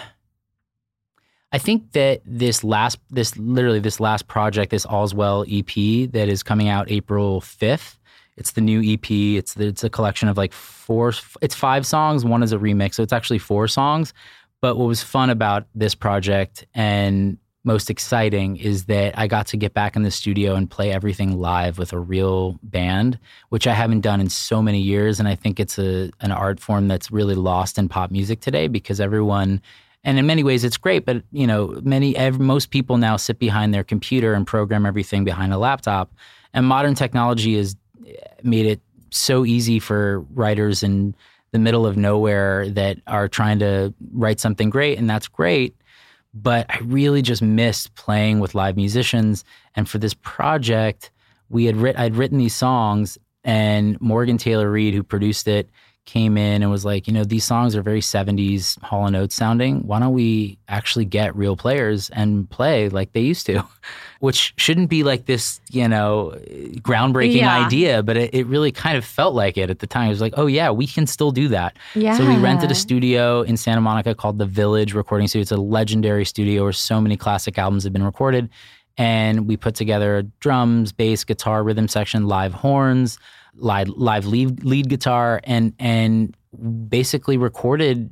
I think that this last, this literally this last project, this All's Well E P that is coming out April fifth. It's the new E P. It's the, it's a collection of like four, it's five songs. One is a remix. So it's actually four songs. But what was fun about this project and most exciting is that I got to get back in the studio and play everything live with a real band, which I haven't done in so many years. And I think it's a an art form that's really lost in pop music today because everyone, and in many ways it's great, but you know, many ev- most people now sit behind their computer and program everything behind a laptop. And modern technology has made it so easy for writers in the middle of nowhere that are trying to write something great, and that's great. But I really just missed playing with live musicians. And for this project, we had writ- I'd written these songs, and Morgan Taylor Reid, who produced it, came in and was like, you know, these songs are very seventies Hall and Oates sounding. Why don't we actually get real players and play like they used to? Which shouldn't be like this, you know, groundbreaking Yeah. idea, but it, it really kind of felt like it at the time. It was like, oh yeah, we can still do that. Yeah. So we rented a studio in Santa Monica called The Village Recording Studio. It's a legendary studio where so many classic albums have been recorded. And we put together drums, bass, guitar, rhythm section, live horns, live live lead, lead guitar, and and basically recorded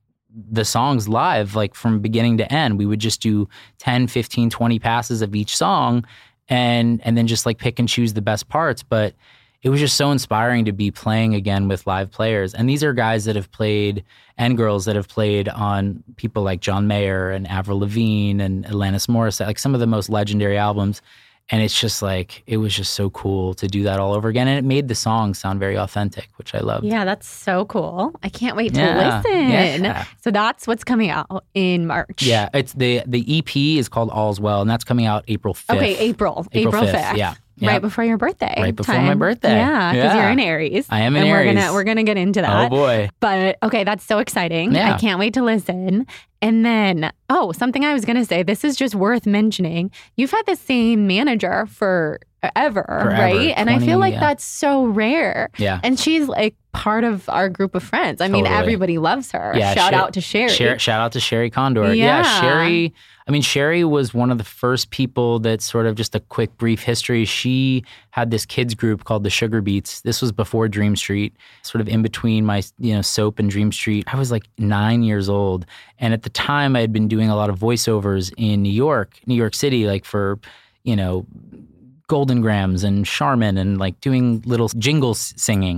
the songs live, like from beginning to end. We would just do ten, fifteen, twenty passes of each song and and then just like pick and choose the best parts. But it was just so inspiring to be playing again with live players. And these are guys that have played, and girls that have played on people like John Mayer and Avril Lavigne and Alanis Morissette, like some of the most legendary albums. And it's just like, it was just so cool to do that all over again. And it made the songs sound very authentic, which I loved. Yeah, that's so cool. I can't wait to Yeah, listen. yeah. So that's what's coming out in March. Yeah, it's the the E P is called All's Well, and that's coming out April fifth. Okay, April. April April fifth, fifth. yeah. Yep. Right before your birthday. Right before time. my birthday. Yeah, because Yeah. you're in Aries. I am in and Aries. We're gonna we're gonna get into that. Oh boy. But okay, that's so exciting. Yeah. I can't wait to listen. And then, oh, something I was gonna say, this is just worth mentioning. You've had the same manager for ever, Forever. right? And I feel twenty, like yeah. that's so rare. Yeah. And she's like part of our group of friends. I mean, Totally. everybody loves her. Yeah, Shout Sher- out to Sherry. Sher- shout out to Sherry Condor. Yeah. Yeah. Sherry. I mean, Sherry was one of the first people that sort of, just a quick brief history. She had this kids group called the Sugar Beats. This was before Dream Street, sort of in between my, you know, Soap and Dream Street. I was like nine years old. And at the time I had been doing a lot of voiceovers in New York, New York City, like for, you know, Golden Grams and Charmin, and like doing little jingles singing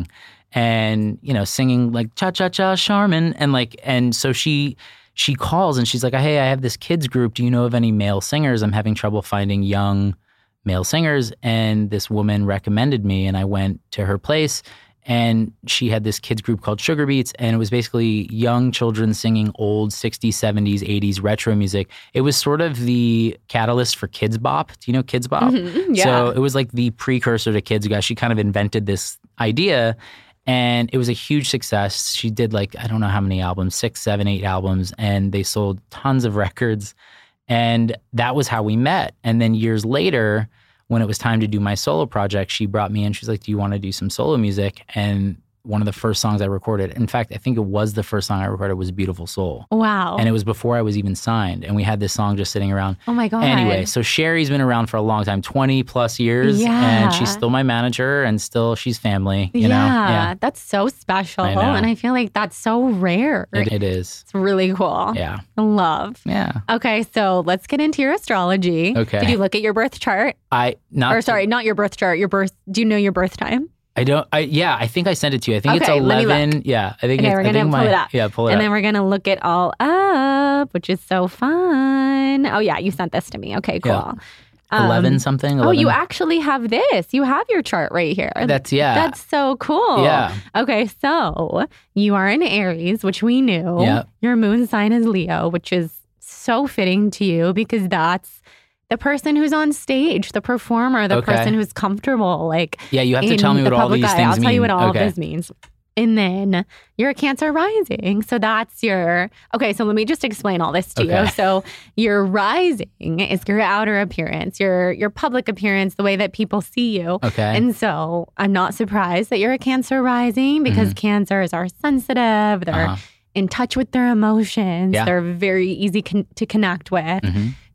and, you know, singing like cha cha cha Charmin. And like, and so she, she calls and she's like, hey, I have this kids group. Do you know of any male singers? I'm having trouble finding young male singers. And this woman recommended me, and I went to her place, and she had this kids group called Sugar Beats, and it was basically young children singing old sixties, seventies, eighties retro music. It was sort of the catalyst for Kids Bop. Do you know Kids Bop? Mhm, yeah. So it was like the precursor to Kids Bop. She kind of invented this idea, and it was a huge success. She did like, I don't know how many albums, six, seven, eight albums, and they sold tons of records. And that was how we met. And then years later, when it was time to do my solo project, she brought me in. She's like, do you want to do some solo music? And one of the first songs I recorded, in fact, I think it was the first song I recorded, was Beautiful Soul. Wow. And it was before I was even signed. And we had this song just sitting around. Oh my God. Anyway, so Sherry's been around for a long time, twenty plus years. Yeah. And she's still my manager, and still she's family, you yeah, know? Yeah. that's so special. I know. And I feel like that's so rare. It, it is. It's really cool. Yeah. Love. Yeah. Okay, so let's get into your astrology. Okay. Did you look at your birth chart? I not or sorry, not your birth chart, your birth. Do you know your birth time? I don't. I yeah. I think I sent it to you. I think Okay, it's let me eleven. look. Yeah. I think. Okay, it's, we're I gonna think pull my, it up. Yeah, pull it and up. then we're gonna look it all up, which is so fun. Oh yeah, you sent this to me. Okay, cool. Yeah. Um, eleven something. Oh, you eleven? actually have this. You have your chart right here. That's yeah. That's so cool. Yeah. Okay, so you are in Aries, which we knew. Yep. Your moon sign is Leo, which is so fitting to you because that's the person who's on stage, the performer, the Okay. person who's comfortable. Like, Yeah, you have to in tell me the what all public these eye. things I'll mean. tell you what all okay. of this means. And then you're a Cancer rising. So that's your, okay, so let me just explain all this to Okay. you. So your rising is your outer appearance, your your public appearance, the way that people see you. Okay. And so I'm not surprised that you're a Cancer rising because Cancers are sensitive. They're Uh-huh. in touch with their emotions. Yeah. They're very easy con- to connect with. Mhm.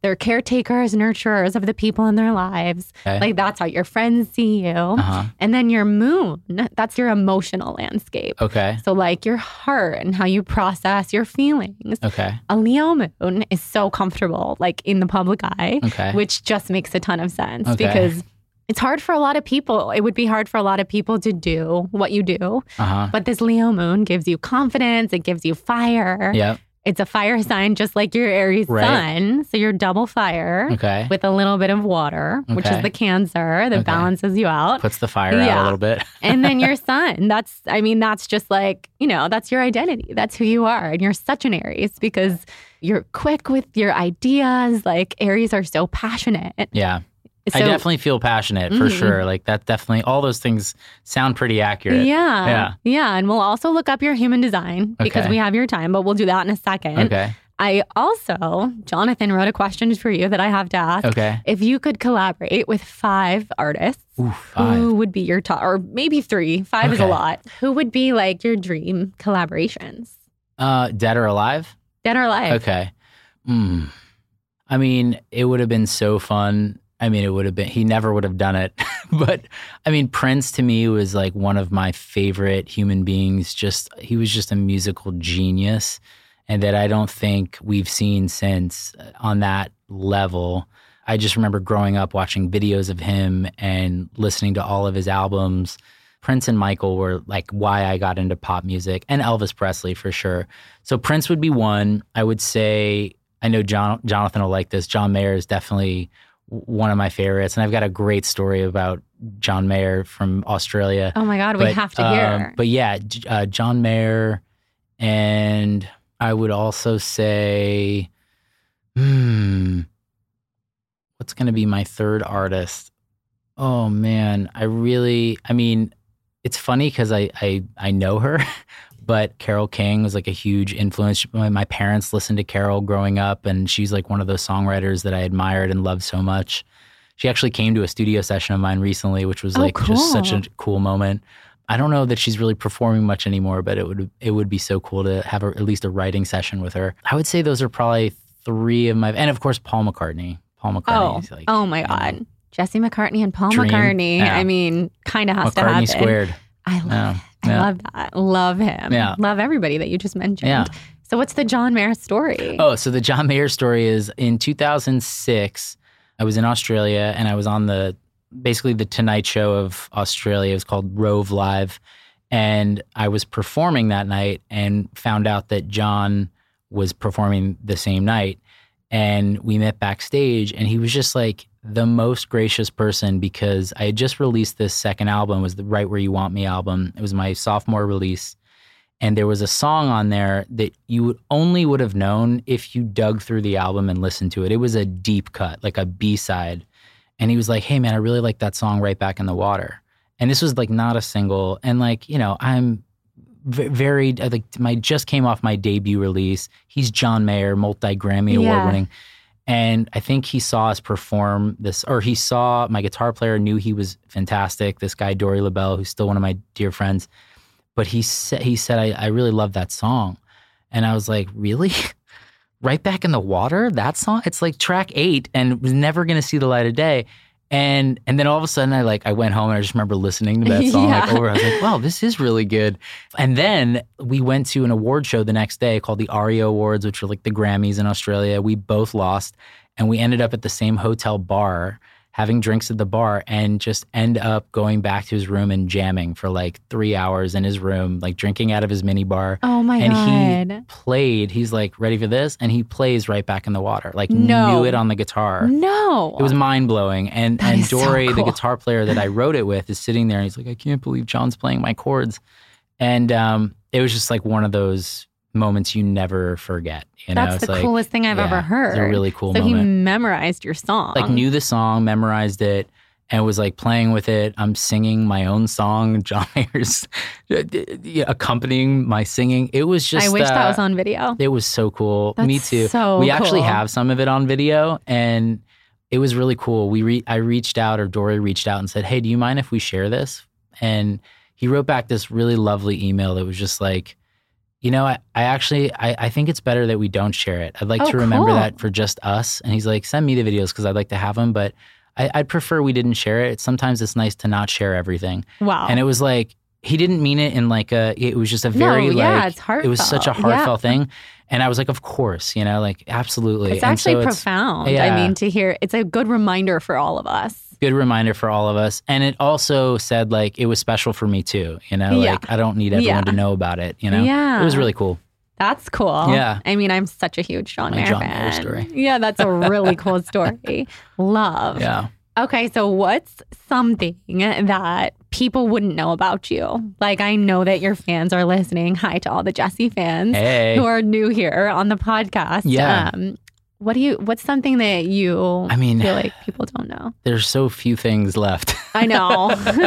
They're caretakers, nurturers of the people in their lives. Okay. Like that's how your friends see you. Uh-huh. And then your moon, that's your emotional landscape. Okay. So like your heart and how you process your feelings. Okay. A Leo moon is so comfortable, like in the public eye, Okay. which just makes a ton of sense Okay. because it's hard for a lot of people. It would be hard for a lot of people to do what you do. Uh-huh. But this Leo moon gives you confidence. It gives you fire. Yep. It's a fire sign just like your Aries Right. sun. So you're double fire Okay. with a little bit of water, which Okay. is the Cancer that Okay. balances you out. Puts the fire out Yeah. a little bit. And then your sun, that's, I mean, that's just like, you know, that's your identity. That's who you are. And you're such an Aries because you're quick with your ideas. Like Aries are so passionate. Yeah. So, I definitely feel passionate for Mhm. sure. Like that definitely, all those things sound pretty accurate. Yeah. Yeah. Yeah. And we'll also look up your human design because Okay. we have your time, but we'll do that in a second. Okay. I also, Jonathan wrote a question for you that I have to ask. Okay. If you could collaborate with five artists, Ooh, five. who would be your top, or maybe three, five is a Okay. lot. Who would be like your dream collaborations? Uh, dead or alive? Dead or alive? Okay. Hmm. I mean, it would have been so fun. I mean, it would have been, he never would have done it. But I mean, Prince to me was like one of my favorite human beings. Just, he was just a musical genius. And that I don't think we've seen since on that level. I just remember growing up watching videos of him and listening to all of his albums. Prince and Michael were like why I got into pop music, and Elvis Presley for sure. So Prince would be one. I would say, I know John, Jonathan will like this. John Mayer is definitely one of my favorites. And I've got a great story about John Mayer from Australia. Oh my God, we But, have to hear. um, but yeah, J- uh, John Mayer, and I would also say, hmm, what's going to be my third artist? Oh man, I really, I mean, it's funny because I, I I know her, but Carole King was like a huge influence. My, my parents listened to Carole growing up, and she's like one of those songwriters that I admired and loved so much. She actually came to a studio session of mine recently, which was Oh, like just such a cool. cool moment. I don't know that she's really performing much anymore, but it would it would be so cool to have a, at least a writing session with her. I would say those are probably three of my, and of course Paul McCartney. Paul McCartney. Oh, is like, oh my you know, God. Jesse McCartney and Paul Dream. McCartney. Yeah. I mean, kind of has to happen. McCartney squared. I love Yeah. it. I Yeah. love that. Love him. Yeah. Love everybody that you just mentioned. Yeah. So what's the John Mayer story? Oh, so the John Mayer story is in two thousand six, I was in Australia and I was on the, basically the Tonight Show of Australia. It was called Rove Live. And I was performing that night and found out that John was performing the same night. And we met backstage and he was just like the most gracious person because I had just released this second album. It was the Right Where You Want Me album. It was my sophomore release. And there was a song on there that you would only would have known if you dug through the album and listened to it. It was a deep cut, like a B-side. And he was like, hey man, I really like that song Right Back in the Water. And this was like not a single. And like, you know, I'm v- very, I think my just came off my debut release. He's John Mayer, multi-Grammy award Yeah. winning. And I think he saw us perform this, or he saw my guitar player, knew he was fantastic. This guy, Dory LaBelle, who's still one of my dear friends. But he said, he said, I, I really love that song. And I was like, really? Right Back in the Water? That song? It's like track eight and was never going to see the light of day. And and then all of a sudden, I like I went home and I just remember listening to that song like Yeah. over. I was like, wow, this is really good. And then we went to an award show the next day called the ARIA Awards, which are like the Grammys in Australia. We both lost, and we ended up at the same hotel bar, having drinks at the bar, and just end up going back to his room and jamming for like three hours in his room, like drinking out of his mini bar. Oh my and God. he played. He's like, ready for this? And he plays Right Back in the Water. Like No. knew it on the guitar. No. It was mind blowing. And That and is so Dory, the cool. guitar player that I wrote it with, is sitting there and he's like, I can't believe John's playing my chords. And um, it was just like one of those moments you never forget. You know, That's it's the like, coolest thing I've yeah, ever heard. It's a really cool so moment. he memorized your song. Like knew the song, memorized it, and was like playing with it. I'm singing my own song. John Mayer's accompanying my singing. It was just. I wish uh, that was on video. It was so cool. That's Me too. so we actually cool. have some of it on video, and it was really cool. We re- I reached out, or Dory reached out and said, "Hey, do you mind if we share this?" And he wrote back this really lovely email that was just like, You know, I, I actually, I, I think it's better that we don't share it. I'd like Oh, to remember cool. that for just us. And he's like, send me the videos because I'd like to have them, but I, I'd prefer we didn't share it. Sometimes it's nice to not share everything. Wow. And it was like, he didn't mean it in like a, it was just a very No, yeah, like, it's heartfelt. it was such a heartfelt Yeah. thing. And I was like, of course, you know, like absolutely. It's And actually so it's- profound. yeah. I mean, to hear, it's a good reminder for all of us. Good reminder for all of us. And it also said like, it was special for me too, you know, Yeah. like I don't need everyone Yeah. to know about it, you know? Yeah. It was really cool. That's cool. Yeah. I mean, I'm such a huge John My Mayer John fan. Mayer story. Yeah, that's a really cool story. Love. Yeah. Okay, so what's something that people wouldn't know about you? Like, I know that your fans are listening. Hi to all the Jesse fans Hey. who are new here on the podcast. Yeah. Um, what do you? What's something that you I mean, feel like people don't know? There's so few things left. I know.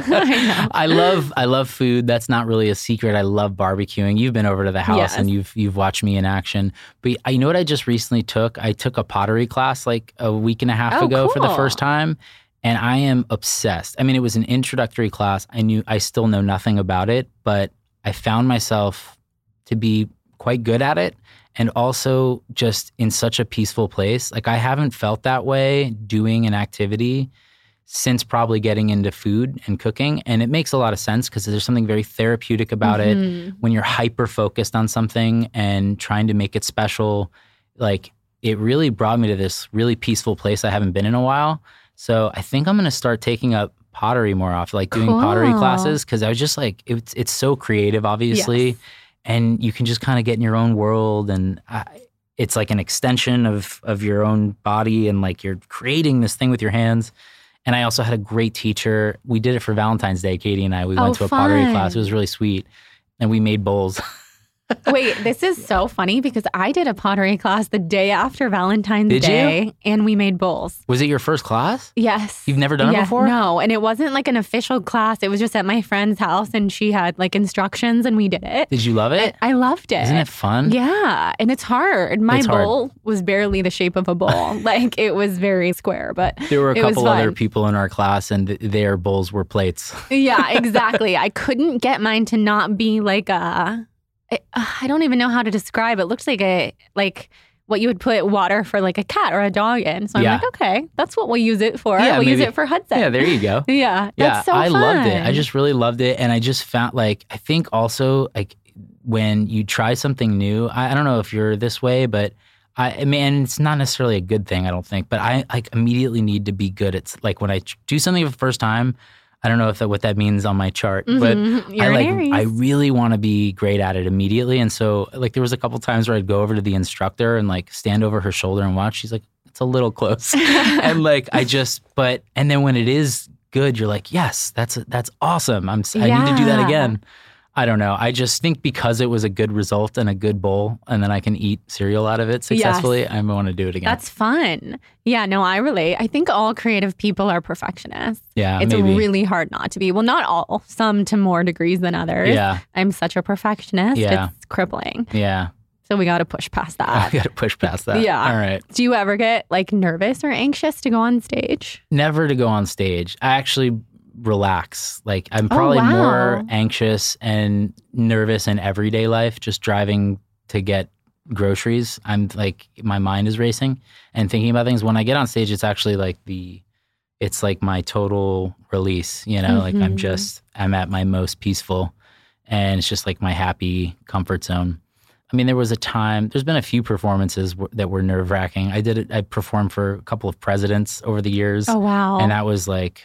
I know. I love I love food. That's not really a secret. I love barbecuing. You've been over to the house Yes. and you've you've watched me in action. But I you know what I just recently took? I took a pottery class like a week and a half Oh, ago for the cool. first time. And I am obsessed. I mean, it was an introductory class. I knew I still know nothing about it, but I found myself to be quite good at it. And also just in such a peaceful place. Like I haven't felt that way doing an activity since probably getting into food and cooking. And it makes a lot of sense because there's something very therapeutic about Mhm. it when you're hyper focused on something and trying to make it special. Like it really brought me to this really peaceful place I haven't been in a while. So I think I'm going to start taking up pottery more often, like doing pottery Cool. classes because I was just like, it's, it's so creative, obviously. Yes. And you can just kind of get in your own world and I, it's like an extension of of your own body and like you're creating this thing with your hands. And I also had a great teacher. We did it for Valentine's Day, Katie and I. We Oh, went to a pottery fun. class. It was really sweet. And we made bowls. Wait, this is so funny because I did a pottery class the day after Valentine's Did you? Day and we made bowls. Was it your first class? Yes. You've never done it Yeah, before? No. And it wasn't like an official class. It was just at my friend's house and she had like instructions and we did it. Did you love it? I loved it. Isn't it fun? Yeah. And it's hard. My It's hard. bowl was barely the shape of a bowl. Like it was very square, but There were a it was couple other fun. people in our class and th- their bowls were plates. Yeah, exactly. I couldn't get mine to not be like a, I, I don't even know how to describe it. It looks like a, like what you would put water for like a cat or a dog in. So I'm Yeah. like, okay, that's what we'll use it for. Yeah, we'll use maybe. it for Hudson. Yeah, there you go. Yeah, Yeah, that's so I fun. loved it. I just really loved it. And I just found like, I think also like when you try something new, I, I don't know if you're this way, but I, I mean, it's not necessarily a good thing, I don't think, but I like immediately need to be good. It's like when I tr- do something for the first time, I don't know if that, what that means on my chart, Mhm. but You're I an like, Aries. I really want to be great at it immediately. And so like there was a couple times where I'd go over to the instructor and like stand over her shoulder and watch. She's like, it's a little close. And like, I just, but, and then when it is good, you're like, yes, that's, that's awesome. I'm, s- I need to do that Yeah. again. I don't know. I just think because it was a good result and a good bowl and then I can eat cereal out of it successfully, I want to do it again. That's fun. Yeah, no, I relate. I think all creative people are perfectionists. yeah, It's maybe. really hard not to be. Well, not all, some to more degrees than others. Yeah. I'm such a perfectionist. Yeah. It's crippling. Yeah. So we got to push past I that. got to push past that. Yeah. All right. Do you ever get like nervous or anxious to go on stage? Never to go on stage. I actually relax. Like I'm Oh, probably wow. more anxious and nervous in everyday life, just driving to get groceries. I'm like, my mind is racing and thinking about things. When I get on stage, it's actually like the, it's like my total release, you know, like I'm Mhm. just, I'm at my most peaceful and it's just like my happy comfort zone. I mean, there was a time, there's been a few performances w- that were nerve wracking. I did it, I performed for a couple of presidents over the years. Oh, wow. And that was like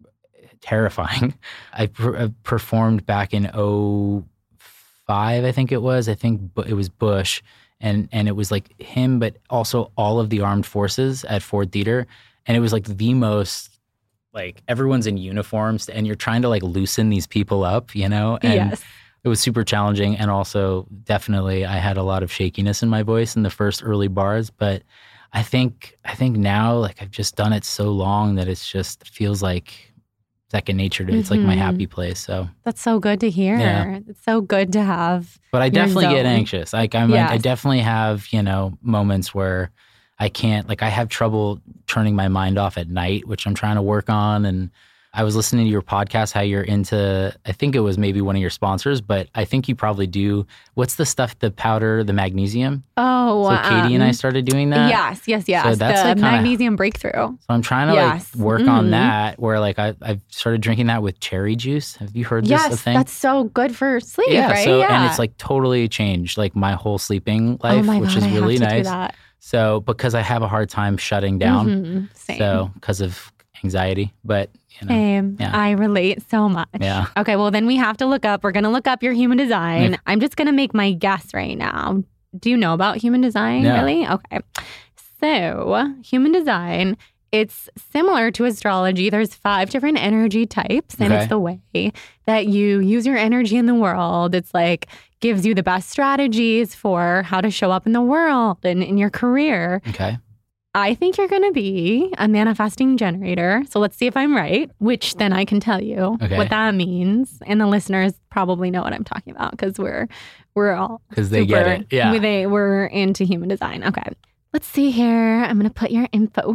terrifying. I per- uh, performed back in oh five, I think it was. I think Bu- it was Bush. And, and it was like him, but also all of the armed forces at Ford Theater. And it was like the most, like everyone's in uniforms and you're trying to like loosen these people up, you know? And Yes. it was super challenging. And also definitely I had a lot of shakiness in my voice in the first early bars. But I think, I think now like I've just done it so long that it's just feels like second nature to it's like my Mhm. happy place. So, That's so good to hear. Yeah. It's so good to have. but I Your definitely get zone. anxious. Like I'm, I, I Yes. definitely have, you know, moments where I can't, like I have trouble turning my mind off at night, which I'm trying to work on. And I was listening to your podcast, how you're into, I think it was maybe one of your sponsors, but I think you probably do, what's the stuff, the powder, the magnesium? Oh, So Katie um, and I started doing that. Yes, yes, yes. So that's the like kinda- magnesium breakthrough. So I'm trying to Yes. like work Mhm. on that where like I, I've started drinking that with cherry juice. Have you heard this a Yes, thing? that's so good for sleep, yeah, right? so, yeah. and it's like totally changed like my whole sleeping life, oh my which God, is I really have to nice. Do that. So because I have a hard time shutting down. Mhm, same. So because of anxiety, but you know, Same. yeah. I relate so much. Yeah. Okay, well then we have to look up. We're gonna look up your human design. Okay. I'm just gonna make my guess right now. Do you know about human design? No. Really? Okay. So human design, it's similar to astrology. There's five different energy types, and Okay. it's the way that you use your energy in the world. It's like gives you the best strategies for how to show up in the world and in your career. okay. I think you're going to be a manifesting generator. So let's see if I'm right, which then I can tell you Okay. what that means. And the listeners probably know what I'm talking about because we're we're all 'Cause they get super- it. Yeah. we- They, we're into human design. Okay. Let's see here. I'm going to put your info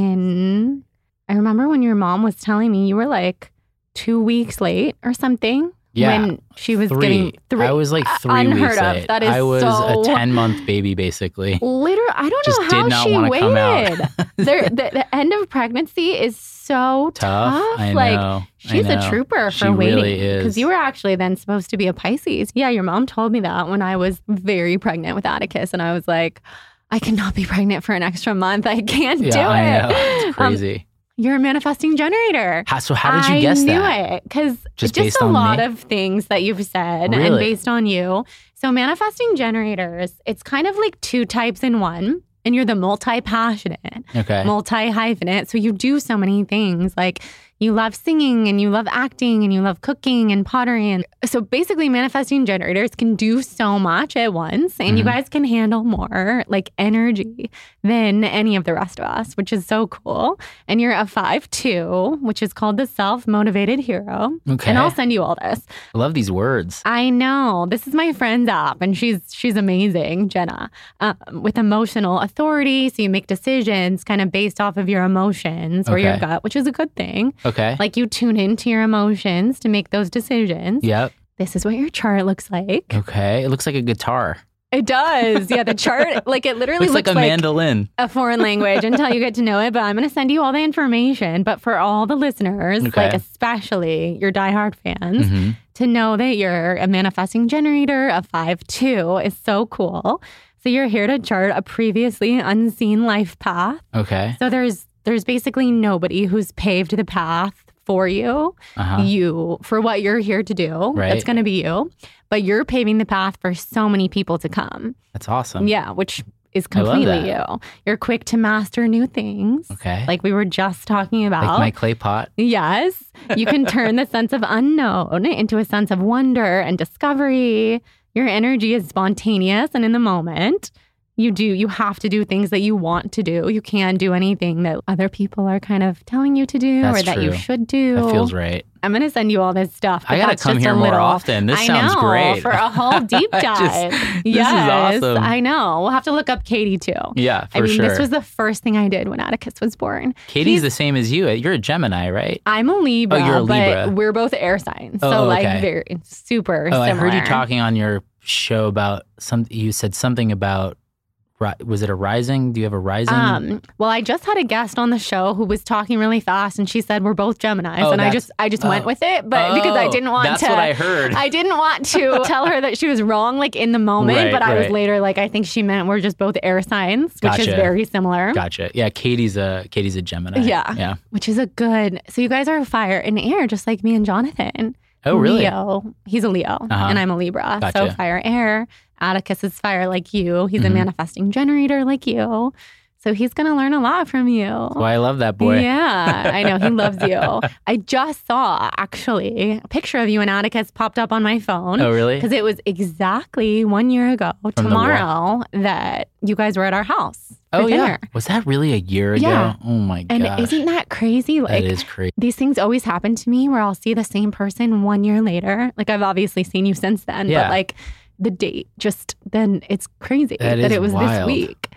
in. I remember when your mom was telling me you were like two weeks late or something. Yeah. When she was Three. getting three. I was like three Unheard weeks of. late. That is I was so- a ten month baby basically. Literally, I don't Just know did how not she wanna waited. come out. there, the, the end of pregnancy is so Tough. tough. I like know. I she's a know. trooper She for waiting. really is. Because you were actually then supposed to be a Pisces. Yeah, your mom told me that when I was very pregnant with Atticus, and I was like, I cannot be pregnant for an extra month. I can't Yeah, do I it. know. It's Um, crazy. you're a manifesting generator. How, so how did you I guess knew that? it because Just just, based a on lot me? of things that you've said and Really? based on you. So manifesting generators, it's kind of like two types in one, and you're the multi-passionate, Okay. multi-hyphenate. So you do so many things like you love singing and you love acting and you love cooking and pottery. And so basically manifesting generators can do so much at once, and you Mhm. guys can handle more like energy than any of the rest of us, which is so cool. And you're a five two, which is called the self-motivated hero. Okay. And I'll send you all this. I love these words. I know. This is my friend's app, and she's she's amazing, Jenna, um, with emotional authority. So you make decisions kind of based off of your emotions or your Okay. gut, which is a good thing. Okay. Like you tune into your emotions to make those decisions. Yep. This is what your chart looks like. Okay. It looks like a guitar. It does. Yeah, the chart, like it literally Looks looks like a mandolin. a foreign language until you get to know it. But I'm going to send you all the information. But for all the listeners, Okay. like especially your diehard fans, Mhm. to know that you're a manifesting generator, a five two is so cool. So you're here to chart a previously unseen life path. Okay. So there's there's basically nobody who's paved the path for you, Uh-huh. you for what you're here to do. Right. That's going to be you. But you're paving the path for so many people to come. That's awesome. Yeah, which is I love completely that. you. You're quick to master new things. Okay. Like we were just talking about. Like my clay pot. Yes. You can turn the sense of unknown into a sense of wonder and discovery. Your energy is spontaneous and in the moment. You do, you have to do things that you want to do. You can't do anything that other people are kind of telling you to do That's or that you true. should do. That feels right. I'm going to send you all this stuff. but I gotta that's come just here a more little- often. This I sounds know, great. For a whole deep I dive. just- this is yes, awesome. I know. We'll have to look up Katie too. Yeah, for I mean, sure. this was the first thing I did when Atticus was born. Katie's He's- the same as you. You're a Gemini, right? I'm a Libra, Oh, you're a Libra. but we're both air signs. Oh, so, like, okay. very super Oh, I similar. heard you talking on your show about some. You said something about. ri- Was it a rising? Do you have a rising? Um, well, I just had a guest on the show who was talking really fast, and she said we're both Geminis, Oh, and I that's- just I just went oh. with it, but because I Oh, didn't want that's to. what I heard. I didn't want to tell her that she was wrong, like in the moment, Right, but I was right. later like, I think she meant we're just both air signs, which is Gotcha. very similar. Gotcha. Yeah, Katie's a Katie's a Gemini. Yeah. Yeah. Which is a good. So you guys are fire and air, just like me and Jonathan. Oh, really? Leo. He's a Leo, Uh-huh. and I'm a Libra. So Gotcha. fire, air. Atticus is fire, like you. He's Mhm. a manifesting generator, like you. So he's gonna learn a lot from you. Well, I love that boy. Yeah, I know. He loves you. I just saw, actually, a picture of you and Atticus popped up on my phone. Oh, really? Because it was exactly one year ago, the tomorrow, that you guys were at our house for Oh, dinner. yeah. Was that really a year ago? Yeah. Oh, my And gosh. isn't that crazy? Like, that is crazy. these things always happen to me where I'll see the same person one year later. Like, I've obviously seen you since then, Yeah. but like the date just then it's crazy That that, is it was wild. this week.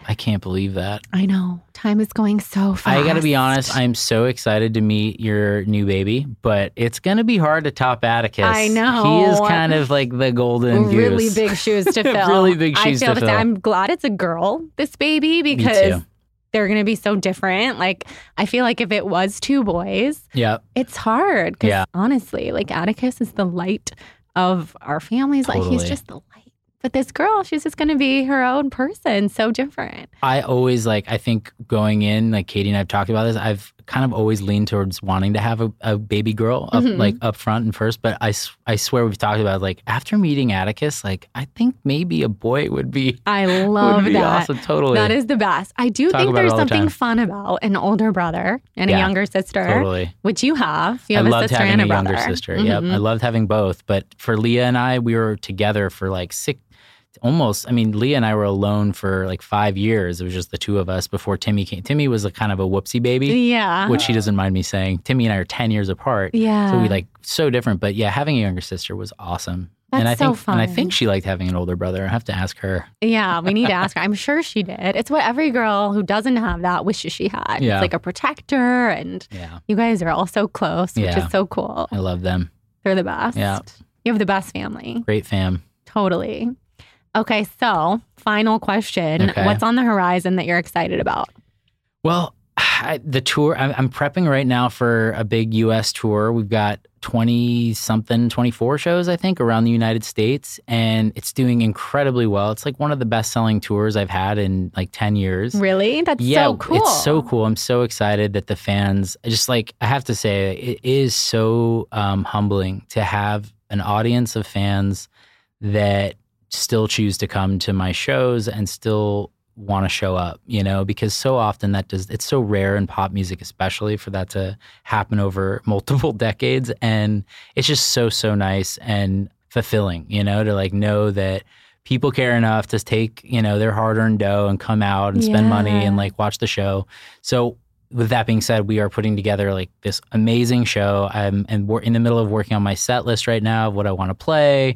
I can't believe that. I know. Time is going so fast. I got to be honest. I'm so excited to meet your new baby, but it's going to be hard to top Atticus. I know. He is kind of like the golden goose. Really big shoes to fill. Really big shoes I feel to the fill. I'm glad it's a girl, this baby, because they're going to be so different. Like, I feel like if it was two boys, yeah, it's hard. Because yeah. honestly, like Atticus is the light of our families. Totally. Like, he's just the light. But this girl, she's just going to be her own person. So different. I always like, I think going in, like Katie and I have talked about this, I've kind of always leaned towards wanting to have a, a baby girl up, Mhm. like up front and first. But I, s- I swear we've talked about it, like after meeting Atticus, like I think maybe a boy would be, I love would be that. awesome. Totally. That is the best. I do Talk think about it there's all the something time. fun about an older brother and a Yeah, younger sister. Totally. Which you have. You have I a loved sister having and a a brother. younger sister. Yep. Mhm. I loved having both. But for Leah and I, we were together for like six, almost, I mean, Leah and I were alone for like five years. It was just the two of us before Timmy came. Timmy was a kind of a whoopsie baby. Yeah. Which she doesn't mind me saying. Timmy and I are ten years apart. Yeah. So we like so different. But yeah, having a younger sister was awesome. and I That's so think and I fun. think she liked having an older brother. I have to ask her. Yeah, we need to ask her. I'm sure she did. It's what every girl who doesn't have that wishes she had. Yeah. It's like a protector, and Yeah. you guys are all so close, which Yeah. is so cool. I love them. They're the best. Yeah. You have the best family. Great fam. Totally. Okay, so final question. Okay. What's on the horizon that you're excited about? Well, I, the tour, I'm, I'm prepping right now for a big U S tour. We've got twenty something, twenty-four shows, I think, around the United States. And it's doing incredibly well. It's like one of the best selling tours I've had in like ten years. Really? That's yeah, so cool. It's so cool. I'm so excited that the fans, I just like, I have to say, it is so um, humbling to have an audience of fans that still choose to come to my shows and still want to show up, you know, because so often that does, it's so rare in pop music, especially for that to happen over multiple decades. And it's just so, so nice and fulfilling, you know, to like know that people care enough to take, you know, their hard earned dough and come out and spend money Yeah. and like watch the show. So with that being said, we are putting together like this amazing show. I'm, and we're in the middle of working on my set list right now of what I want to play,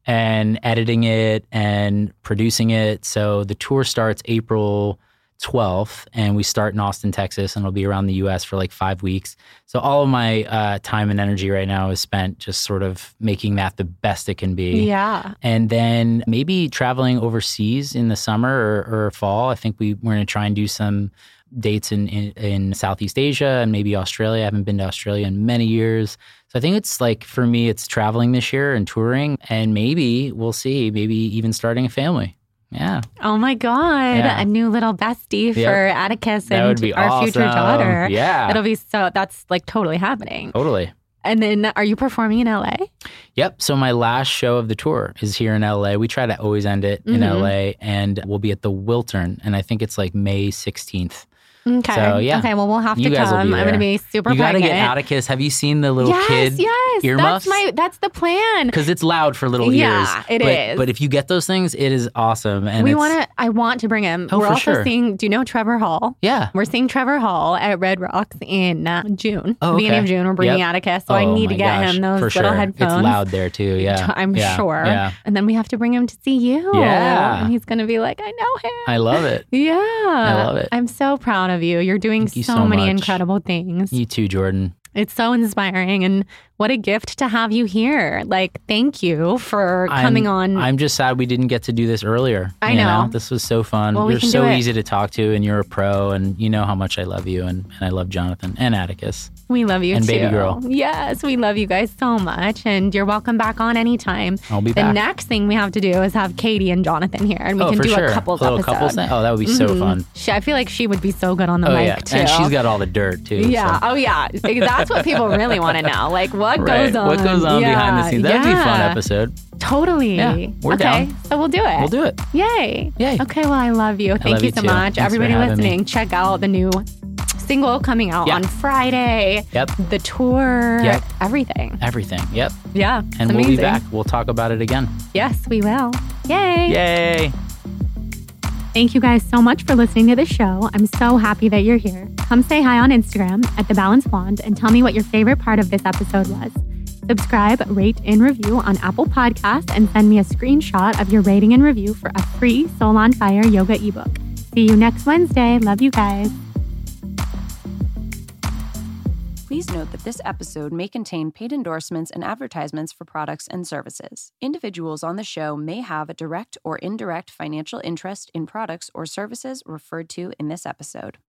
and editing it and producing it. So the tour starts April twelfth, and we start in Austin, Texas, and it'll be around the U S for like five weeks. So all of my uh, time and energy right now is spent just sort of making that the best it can be. Yeah. And then maybe traveling overseas in the summer or, or fall. I think we, we're going to try and do some dates in, in, in Southeast Asia and maybe Australia. I haven't been to Australia in many years. So I think it's like, for me, it's traveling this year and touring, and maybe we'll see, maybe even starting a family. Yeah. Oh my God. Yeah. A new little bestie Yep. for Atticus That and would be our future awesome. daughter. Yeah. It'll be so, that's like totally happening. Totally. And then are you performing in L A? Yep. So my last show of the tour is here in L A. We try to always end it in Mhm. L A, and we'll be at the Wiltern, and I think it's like May sixteenth. Okay. So, yeah. Okay. Well, we'll have You to guys will come. be I'm going to there. be super You got to get pregnant. Atticus. Have you seen the little yes, kid yes. earmuffs? That's my. That's the plan. Because it's loud for little Yeah, ears. it but, is. But if you get those things, it is awesome. And we it's- want to. I want to bring him. Oh, We're for also sure. seeing. Do you know Trevor Hall? Yeah. We're seeing Trevor Hall at Red Rocks in uh, June. Oh, Beginning okay. of June. We're bringing Yep. Atticus, so I Oh, need to my get gosh, him those for little sure. headphones. It's loud there too. Yeah. I'm Yeah. sure. Yeah. And then we have to bring him to see you. Yeah. And he's going to be like, I know him. I love it. Yeah. I love it. I'm so proud of you. You're doing Thank you so, so many much. incredible things. You too, Jordan. It's so inspiring, and what a gift to have you here. Like, thank you for coming I'm, on. I'm just sad we didn't get to do this earlier. I you know. This was so fun. Well, we You're can so do it. easy to talk to, and you're a pro, and you know how much I love you, and, and I love Jonathan and Atticus. We love you and too. baby girl. Yes, we love you guys so much, and you're welcome back on anytime. I'll be the back. next thing we have to do is have Katie and Jonathan here, and we Oh, can for do sure. a couples A little episode. couples thing? Oh, that would be so Mhm. fun. She, I feel like she would be so good on the Oh, mic yeah. too. And she's got all the dirt too. Yeah. so. Oh, yeah. That's what people really want to know. Like, what Right. goes on? What goes on Yeah. behind the scenes? That'd be a fun Yeah. episode. Totally. Yeah, we're okay, down. so we'll do it. We'll do it. Yay. Yay. Okay, well, I love you. Thank love you you so too. much. Thanks for Everybody having me. listening, check out the new single coming out Yeah. on Friday. Yep. The tour. Yep. Everything. Everything. Yep. Yeah. And it's we'll amazing. be back. We'll talk about it again. Yes, we will. Yay. Yay. Thank you guys so much for listening to the show. I'm so happy that you're here. Come say hi on Instagram at The Balanced Blonde and tell me what your favorite part of this episode was. Subscribe, rate, and review on Apple Podcasts and send me a screenshot of your rating and review for a free Soul on Fire yoga ebook. See see you next Wednesday. Love you guys. Please note that this episode may contain paid endorsements and advertisements for products and services. Individuals on the show may have a direct or indirect financial interest in products or services referred to in this episode.